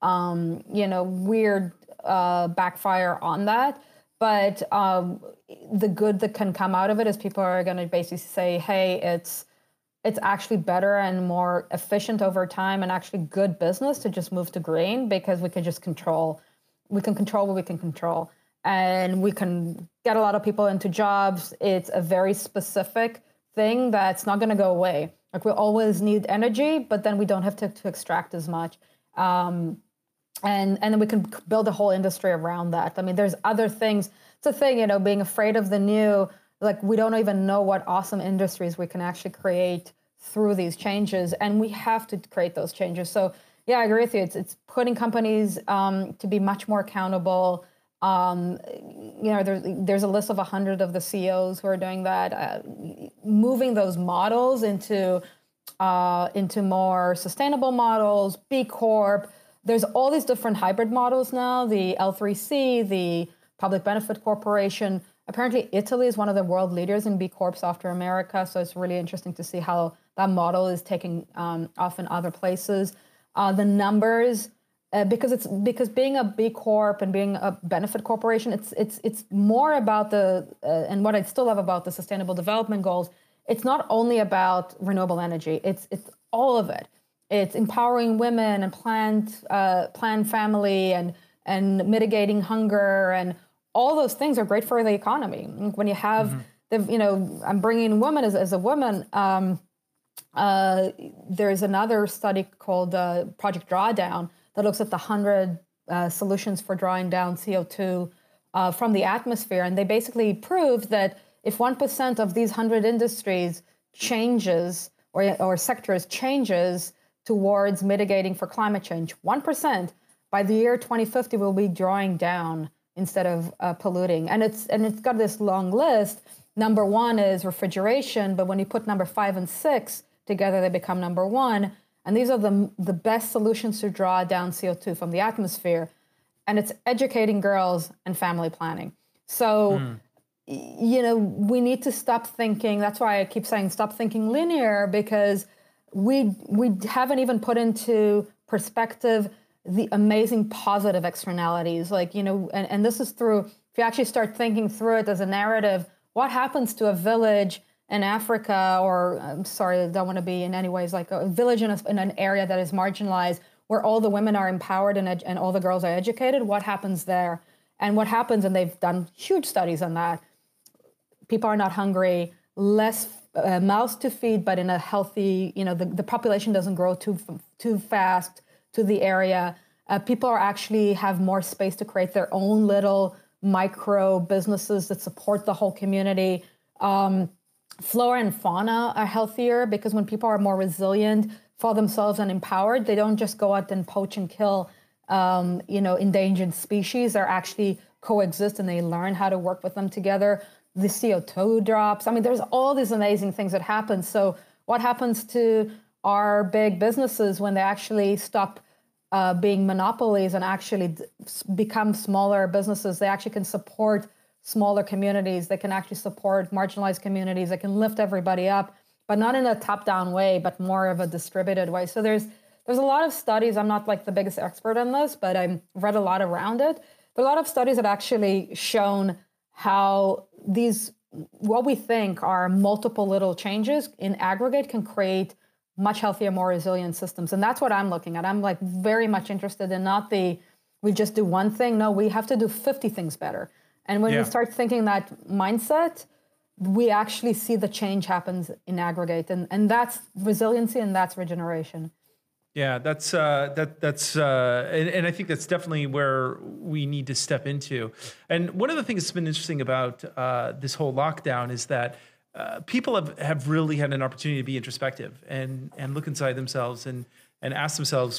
Speaker 3: backfire on that. But the good that can come out of it is people are going to basically say, hey, it's actually better and more efficient over time and actually good business to just move to green, because we can control what we can control. And we can get a lot of people into jobs. It's a very specific thing that's not going to go away. Like, we always need energy, but then we don't have to extract as much. And then we can build a whole industry around that. I mean, there's other things. It's a thing, being afraid of the new, like, we don't even know what awesome industries we can actually create through these changes. And we have to create those changes. So yeah, I agree with you. It's putting companies to be much more accountable. There's a list of 100 of the CEOs who are doing that, moving those models into more sustainable models, B Corp. There's all these different hybrid models now, the L3C, the Public Benefit Corporation. Apparently, Italy is one of the world leaders in B Corps after America, so it's really interesting to see how that model is taking off in other places. The numbers, because being a B Corp and being a benefit corporation, it's more about and what I still love about the Sustainable Development Goals it's not only about renewable energy. It's all of it. It's empowering women and planned family and mitigating hunger, and all those things are great for the economy. When you have I'm bringing women as a woman. There's another study called Project Drawdown that looks at the 100 solutions for drawing down CO2 from the atmosphere. And they basically proved that if 1% of these 100 industries changes or sectors changes towards mitigating for climate change, 1%, by the year 2050, we'll be drawing down instead of polluting. And it's got this long list. Number one is refrigeration, but when you put number 5 and 6 together, they become number one. And these are the best solutions to draw down CO2 from the atmosphere. And it's educating girls and family planning. So, we need to stop thinking. That's why I keep saying stop thinking linear, because we haven't even put into perspective the amazing positive externalities. And this is through, if you actually start thinking through it as a narrative, what happens to a village in Africa, or I'm sorry, I don't want to be in any ways like a village in an area that is marginalized, where all the women are empowered and all the girls are educated? What happens there? And what happens, and they've done huge studies on that, people are not hungry, less mouths to feed, but in a healthy, the population doesn't grow too fast to the area. People are actually have more space to create their own little micro businesses that support the whole community. Flora and fauna are healthier, because when people are more resilient for themselves and empowered, they don't just go out and poach and kill, endangered species. They're actually coexist, and they learn how to work with them together. The CO2 drops. I mean, there's all these amazing things that happen. So what happens to our big businesses when they actually stop being monopolies and actually become smaller businesses? They actually can support smaller communities. They can actually support marginalized communities. They can lift everybody up, but not in a top-down way, but more of a distributed way. So there's a lot of studies. I'm not like the biggest expert on this, but I've read a lot around it. There are a lot of studies that actually shown how what we think are multiple little changes in aggregate can create much healthier, more resilient systems. And that's what I'm looking at. I'm like very much interested in not we just do one thing. No, we have to do 50 things better. And when we start thinking that mindset, we actually see the change happens in aggregate. And that's resiliency, and that's regeneration.
Speaker 1: Yeah, that's and I think that's definitely where we need to step into. And one of the things that's been interesting about this whole lockdown is that people have really had an opportunity to be introspective and look inside themselves and ask themselves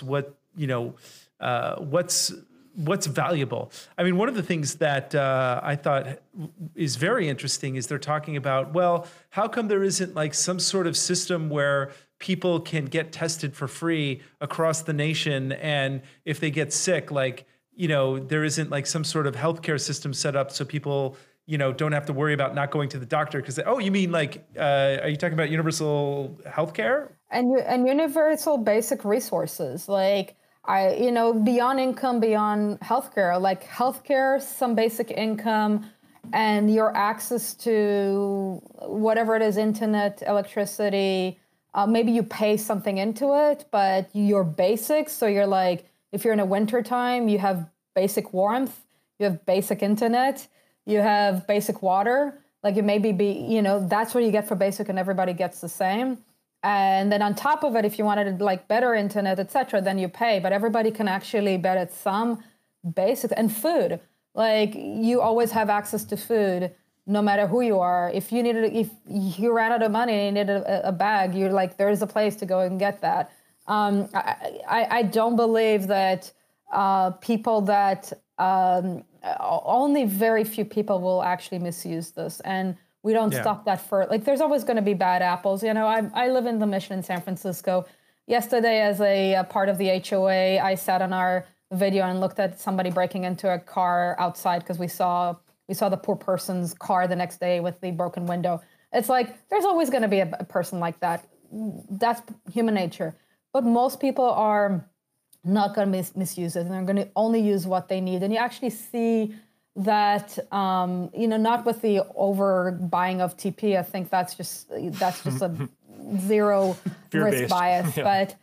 Speaker 1: what's valuable. I mean, one of the things that I thought is very interesting is they're talking about, well, how come there isn't like some sort of system where people can get tested for free across the nation, and if they get sick, there isn't like some sort of healthcare system set up so people don't have to worry about not going to the doctor because you mean are you talking about universal healthcare
Speaker 3: and universal basic resources beyond income, beyond healthcare, some basic income, and your access to whatever it is, internet, electricity. Maybe you pay something into it, but your basics. So you're like, if you're in a winter time, you have basic warmth, you have basic internet, you have basic water. Like it maybe that's what you get for basic, and everybody gets the same. And then on top of it, if you wanted better internet, etc., then you pay. But everybody can actually bet at some basic, and food. You always have access to food, no matter who you are. If you ran out of money and you needed a bag, you're like, there's a place to go and get that. I don't believe that people that only very few people will actually misuse this. And we don't stop that there's always going to be bad apples. I live in the Mission in San Francisco. Yesterday, as a part of the HOA, I sat on our video and looked at somebody breaking into a car outside because we saw the poor person's car the next day with the broken window. It's like, there's always going to be a person like that. That's human nature. But most people are not going to misuse it, and they're going to only use what they need. And you actually see that not with the overbuying of TP. I think that's just a zero risk bias.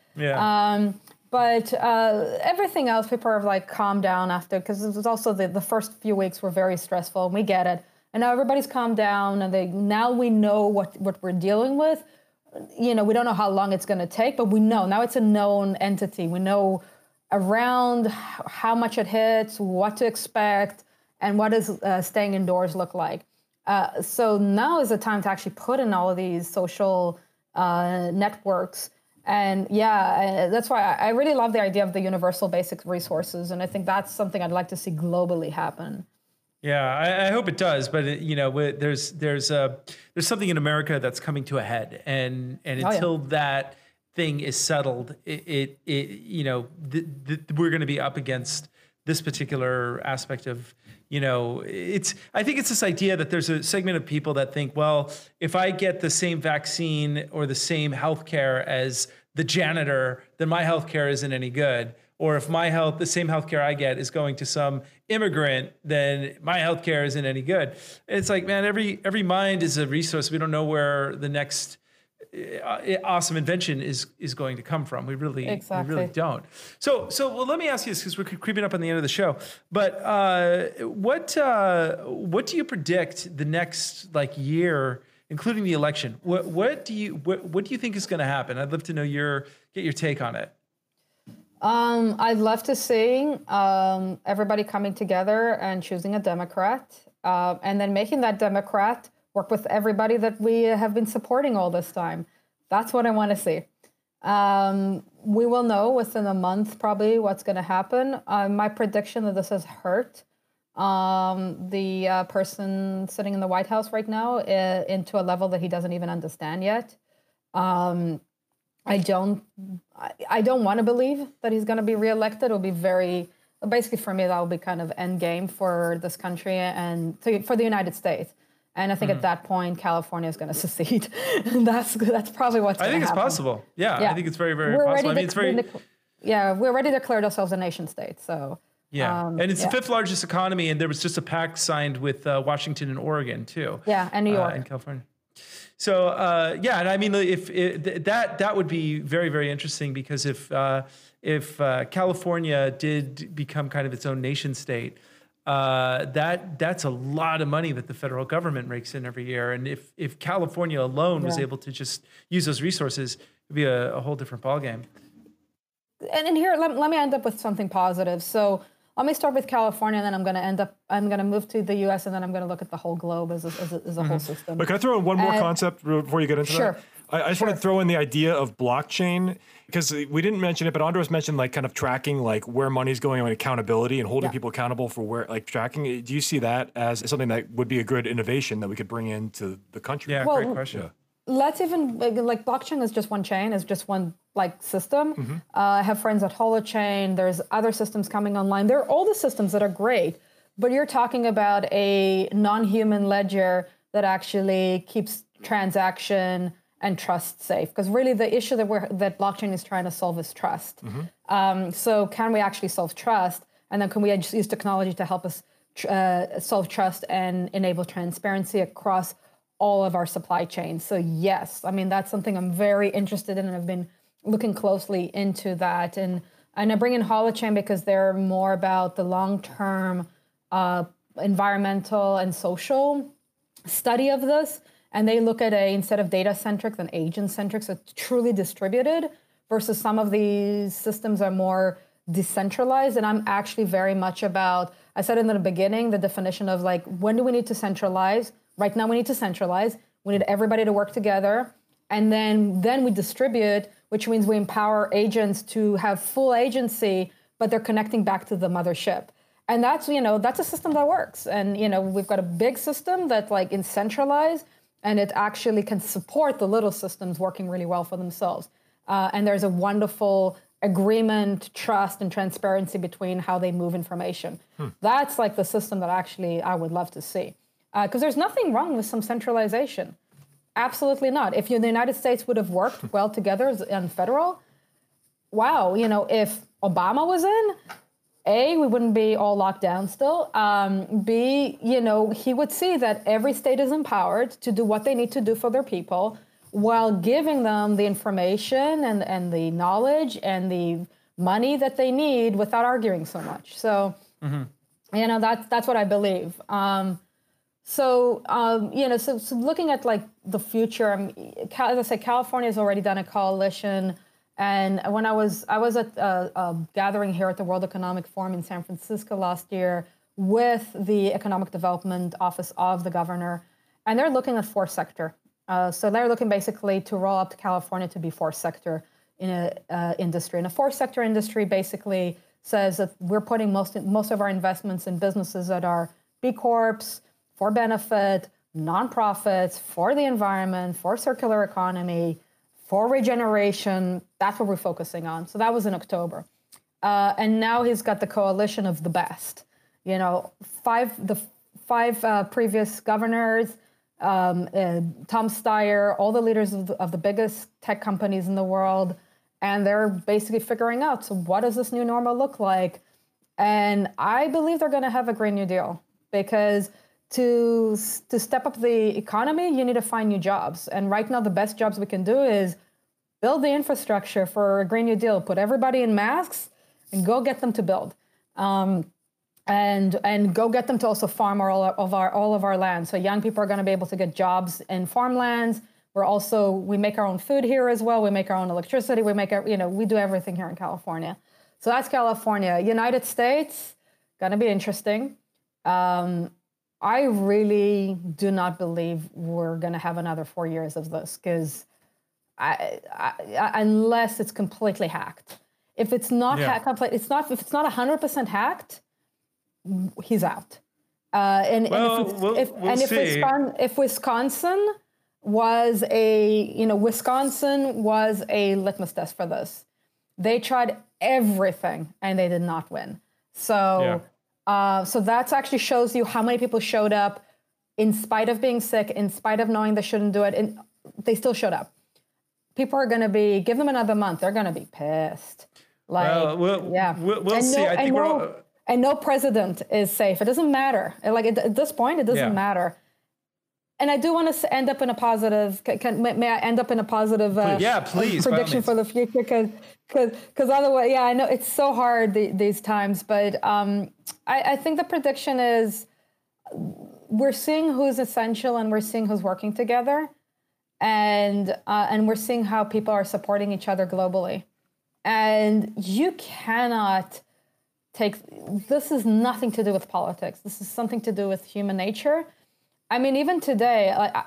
Speaker 3: But everything else, people are like calmed down after, because it was also the first few weeks were very stressful, and we get it. And now everybody's calmed down, and now we know what we're dealing with. We don't know how long it's going to take, but we know now it's a known entity. We know around how much it hits, what to expect, and what does staying indoors look like. So now is the time to actually put in all of these social networks. And that's why I really love the idea of the universal basic resources. And I think that's something I'd like to see globally happen.
Speaker 1: Yeah, I hope it does, but there's something in America that's coming to a head, and until that thing is settled, we're going to be up against this particular aspect of, I think it's this idea that there's a segment of people that think, well, if I get the same vaccine or the same healthcare as the janitor, then my healthcare isn't any good. Or if the same healthcare I get is going to some immigrant, then my healthcare isn't any good. It's like, man, every mind is a resource. We don't know where the next awesome invention is going to come from. We really don't. So well, let me ask you this, because we're creeping up on the end of the show. But what do you predict the next year, including the election? What do you think is going to happen? I'd love to know get your take on it.
Speaker 3: I'd love to see everybody coming together and choosing a Democrat, and then making that Democrat work with everybody that we have been supporting all this time. That's what I want to see. We will know within a month probably what's going to happen. My prediction that this has hurt the person sitting in the White House right now into a level that he doesn't even understand yet. I don't want to believe that he's going to be reelected. It'll be basically for me, that will be kind of end game for this country and for the United States. And I think at that point, California is going to secede. that's probably what's going to happen.
Speaker 1: I think it's possible. Yeah, I think it's very, very possible.
Speaker 3: We're ready to declare ourselves a nation state. So
Speaker 1: and it's the fifth largest economy, and there was just a pact signed with Washington and Oregon too.
Speaker 3: Yeah, and New York
Speaker 1: and California. So and I mean, if that would be very, very interesting, because if California did become kind of its own nation state, that's a lot of money that the federal government rakes in every year. And if California alone was able to just use those resources, it'd be a whole different ballgame.
Speaker 3: And here, let me end up with something positive. So let me start with California, and then I'm going to move to the U.S., and then I'm going to look at the whole globe as a whole system.
Speaker 2: But can I throw in one more concept before you get into that? I just want to throw in the idea of blockchain, because we didn't mention it, but Andros mentioned kind of tracking where money's going on, accountability and holding people accountable for where tracking. Do you see that as something that would be a good innovation that we could bring into the country?
Speaker 1: Yeah, great question.
Speaker 3: Let's even blockchain is just one chain, is just one system. I have friends at Holochain. There's other systems coming online. There are all the systems that are great, but you're talking about a non-human ledger that actually keeps transaction and trust safe. Because really the issue that blockchain is trying to solve is trust. So can we actually solve trust? And then can we just use technology to help us solve trust and enable transparency across all of our supply chains? So yes, I mean, that's something I'm very interested in, and I've been looking closely into that. And I bring in Holochain because they're more about the long-term environmental and social study of this. And they look at instead of data-centric, then agent-centric, so truly distributed, versus some of these systems are more decentralized. And I'm actually very much about, I said in the beginning, the definition of when do we need to centralize? Right now we need to centralize. We need everybody to work together. And then we distribute, which means we empower agents to have full agency, but they're connecting back to the mothership. And that's a system that works. And, we've got a big system that's is centralized, and it actually can support the little systems working really well for themselves. And there's a wonderful agreement, trust, and transparency between how they move information. That's the system that actually I would love to see. Because there's nothing wrong with some centralization. Absolutely not. If the United States would have worked well together on federal, wow, if Obama was in, A, we wouldn't be all locked down still. B, he would see that every state is empowered to do what they need to do for their people while giving them the information and the knowledge and the money that they need without arguing so much. So, that's what I believe. So looking at like the future, as I said, California has already done a coalition. And when I was at a gathering here at the World Economic Forum in San Francisco last year with the Economic Development Office of the governor, and they're looking at fourth sector. So they're looking basically to roll up to California to be fourth sector in a industry. And a fourth sector industry basically says that we're putting most of our investments in businesses that are B Corps, for benefit, nonprofits, for the environment, for circular economy, for regeneration. That's what we're focusing on. So that was in October. And now he's got the coalition of the best. The five previous governors, Tom Steyer, all the leaders of the biggest tech companies in the world. And they're basically figuring out, so what does this new normal look like? And I believe they're going to have a Green New Deal, because to step up the economy, you need to find new jobs. And right now, the best jobs we can do is build the infrastructure for a Green New Deal, put everybody in masks, and go get them to build, and go get them to also farm all of our land. So young people are going to be able to get jobs in farmlands. We make our own food here as well. We make our own electricity. We do everything here in California. So that's California. United States, going to be interesting. I really do not believe we're going to have another 4 years of this, because unless it's completely hacked. If it's not if it's not 100% hacked, he's out. If Wisconsin was a litmus test for this, they tried everything and they did not win. So. So that actually shows you how many people showed up in spite of being sick, in spite of knowing they shouldn't do it, and they still showed up. People are going to give them another month, they're going to be pissed.
Speaker 1: We'll see.
Speaker 3: And no president is safe. It doesn't matter. At this point, it doesn't matter. And I do want to end up in a positive. May I end up in a positive?
Speaker 1: Please.
Speaker 3: Prediction for the future, because otherwise, I know it's so hard these times. But I think the prediction is we're seeing who's essential and we're seeing who's working together, and we're seeing how people are supporting each other globally. And you cannot this is nothing to do with politics. This is something to do with human nature. I mean, even today,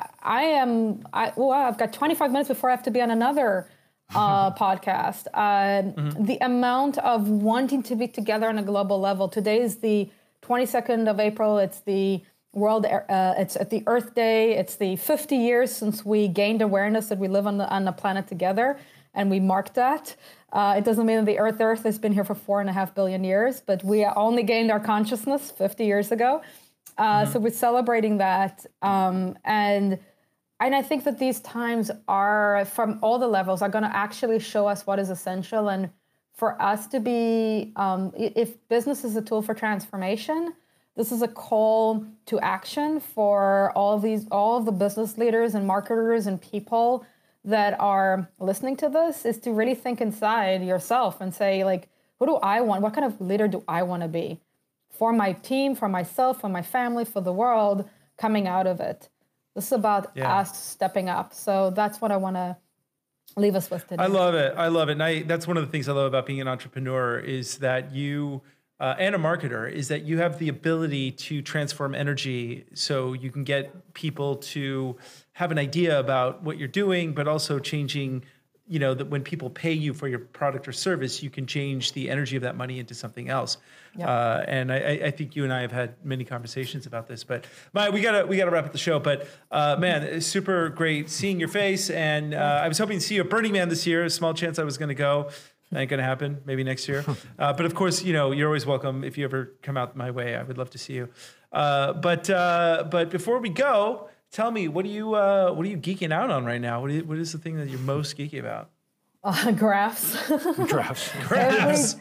Speaker 3: I've got 25 minutes before I have to be on another podcast. The amount of wanting to be together on a global level. Today is the 22nd of April. It's the it's at the Earth Day. It's the 50 years since we gained awareness that we live on the planet together, and we marked that. It doesn't mean that the Earth has been here for 4.5 billion years, but we only gained our consciousness 50 years ago. So we're celebrating that. And I think that these times are, from all the levels, are going to actually show us what is essential. And for us to be, if business is a tool for transformation, this is a call to action for all of the business leaders and marketers and people that are listening to this, is to really think inside yourself and say, who do I want? What kind of leader do I want to be? For my team, for myself, for my family, for the world, coming out of it. This is about us stepping up. So that's what I want to leave us with today.
Speaker 1: I love it. And that's one of the things I love about being an entrepreneur, is that you, and a marketer, is that you have the ability to transform energy so you can get people to have an idea about what you're doing, but also changing, that when people pay you for your product or service, you can change the energy of that money into something else. Yep. And I think you and I have had many conversations about this, but Maya, we gotta wrap up the show. But man, it's super great seeing your face. And I was hoping to see you at Burning Man this year. A small chance I was going to go. Ain't going to happen. Maybe next year. But of course, you're always welcome. If you ever come out my way, I would love to see you. But before we go, tell me, what are you geeking out on right now? What is the thing that you're most geeky about?
Speaker 3: Graphs.
Speaker 2: Graphs.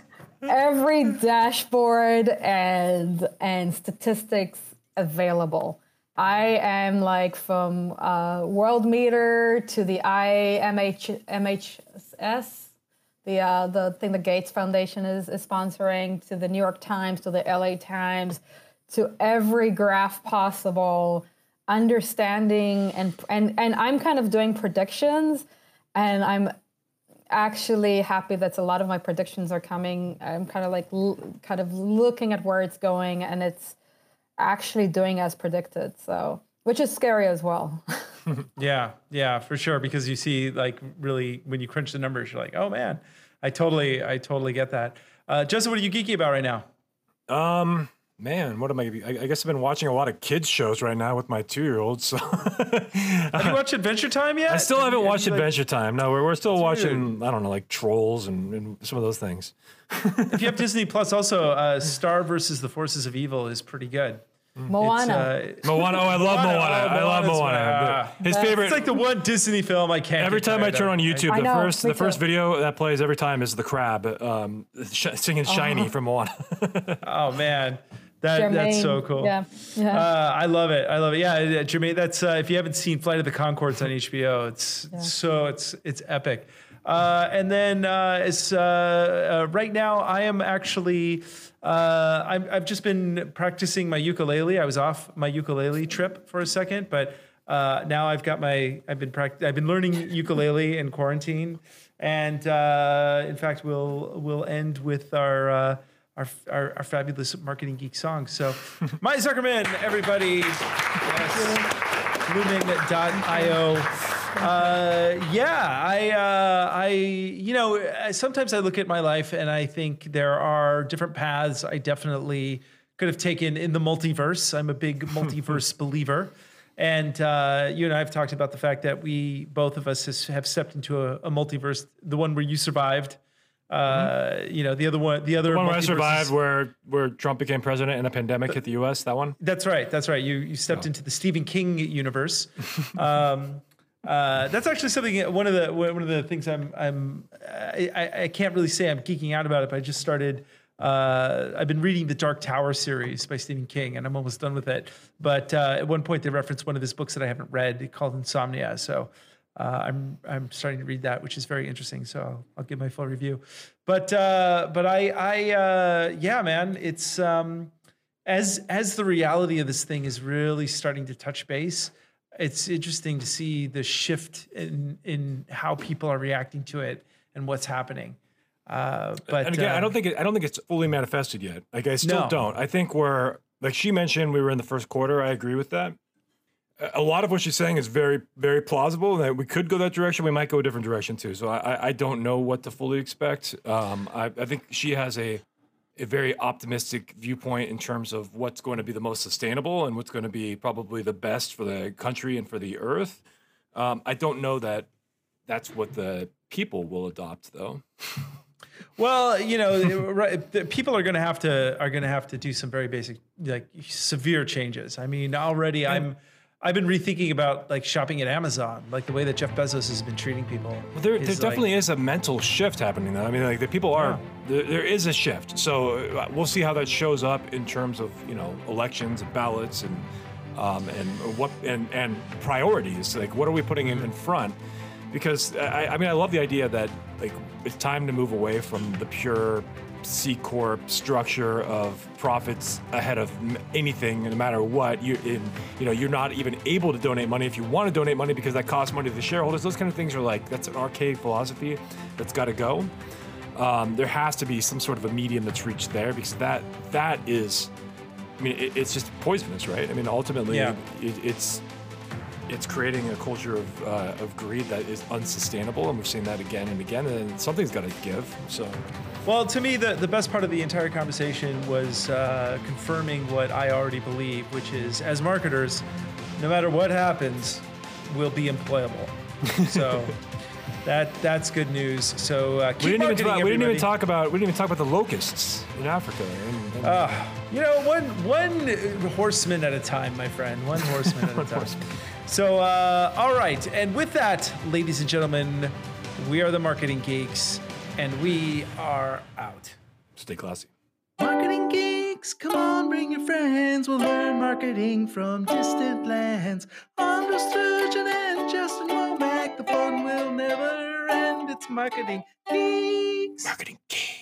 Speaker 3: every dashboard and statistics available. I am like from World Meter to the MHS, the thing the Gates Foundation is sponsoring, to the New York Times, to the LA Times, to every graph possible, understanding and I'm kind of doing predictions, and I'm actually happy that a lot of my predictions are coming. I'm kind of like kind of looking at where it's going, and it's actually doing as predicted. So, which is scary as well.
Speaker 1: Yeah, for sure. Because you see, like, really, when you crunch the numbers, you're like, oh man, I totally get that. Joseph, what are you geeky about right now?
Speaker 2: Man, what am I guess I've been watching a lot of kids shows right now with my 2-year-old. So
Speaker 1: have you watched Adventure Time yet?
Speaker 2: I still haven't watched Adventure Time. No, we're still watching, I don't know, like Trolls and some of those things.
Speaker 1: If you have Disney Plus, also Star versus the Forces of Evil is pretty good.
Speaker 3: Moana.
Speaker 2: Moana. Oh, I love Moana. I love Moana. His favorite.
Speaker 1: It's like the one Disney film I can't.
Speaker 2: Every time I turn on YouTube, the first video that plays every time is the crab singing "Shiny" from Moana.
Speaker 1: Oh man. That's so cool.
Speaker 3: Yeah.
Speaker 1: I love it. Yeah, Jermaine, that's if you haven't seen Flight of the Conchords on HBO, it's epic. And then right now I am actually I've just been practicing my ukulele. I was off my ukulele trip for a second, but now I've been learning ukulele in quarantine, and in fact we'll end with our fabulous Marketing Geek song. So, Maya Zuckerman, everybody. Yes. Blooming.io. Sometimes I look at my life and I think there are different paths I definitely could have taken in the multiverse. I'm a big multiverse believer. And you and I have talked about the fact that we, both of us, have stepped into a multiverse, the one where you survived. The other one where I
Speaker 2: survived, where Trump became president and a pandemic hit the U.S. That one.
Speaker 1: That's right. You stepped into the Stephen King universe. That's actually something. One of the things I can't really say I'm geeking out about it, but I just started. I've been reading the Dark Tower series by Stephen King, and I'm almost done with it. But at one point, they referenced one of his books that I haven't read called Insomnia. So. I'm starting to read that, which is very interesting. So I'll give my full review. But man, it's as the reality of this thing is really starting to touch base. It's interesting to see the shift in how people are reacting to it and what's happening. But
Speaker 2: and again, I don't think it's fully manifested yet. Like I still don't. I think like she mentioned, we were in the first quarter. I agree with that. A lot of what she's saying is very, very plausible. That we could go that direction. We might go a different direction too. So I don't know what to fully expect. I think she has a very optimistic viewpoint in terms of what's going to be the most sustainable and what's going to be probably the best for the country and for the earth. I don't know that that's what the people will adopt, though.
Speaker 1: Well, people are going to have to do some very basic, like severe changes. I mean, already I've been rethinking about like shopping at Amazon, like the way that Jeff Bezos has been treating people.
Speaker 2: Well, there definitely is a mental shift happening though. I mean, like the people are, there is a shift. So we'll see how that shows up in terms of, elections and ballots and priorities. Like what are we putting in front? Because I love the idea that like it's time to move away from the pure C Corp structure of profits ahead of anything, no matter what. You're not even able to donate money if you want to donate money because that costs money to the shareholders. Those kind of things are like, that's an archaic philosophy that's got to go. There has to be some sort of a medium that's reached there because that is, it's just poisonous, right? I mean, ultimately, it's creating a culture of greed that is unsustainable, and we've seen that again and again. And something's got to give. So.
Speaker 1: Well, to me, the best part of the entire conversation was confirming what I already believe, which is, as marketers, no matter what happens, we'll be employable. So that's good news. So keep marketing,
Speaker 2: we didn't even talk about the locusts in Africa.
Speaker 1: One horseman at a time, my friend. One horseman at a time. So, all right. And with that, ladies and gentlemen, we are the Marketing Geeks. And we are out.
Speaker 2: Stay classy.
Speaker 1: Marketing geeks, come on, bring your friends. We'll learn marketing from distant lands. Andre Sturgeon and Justin Womack. The fun will never end. It's Marketing Geeks.
Speaker 2: Marketing geeks.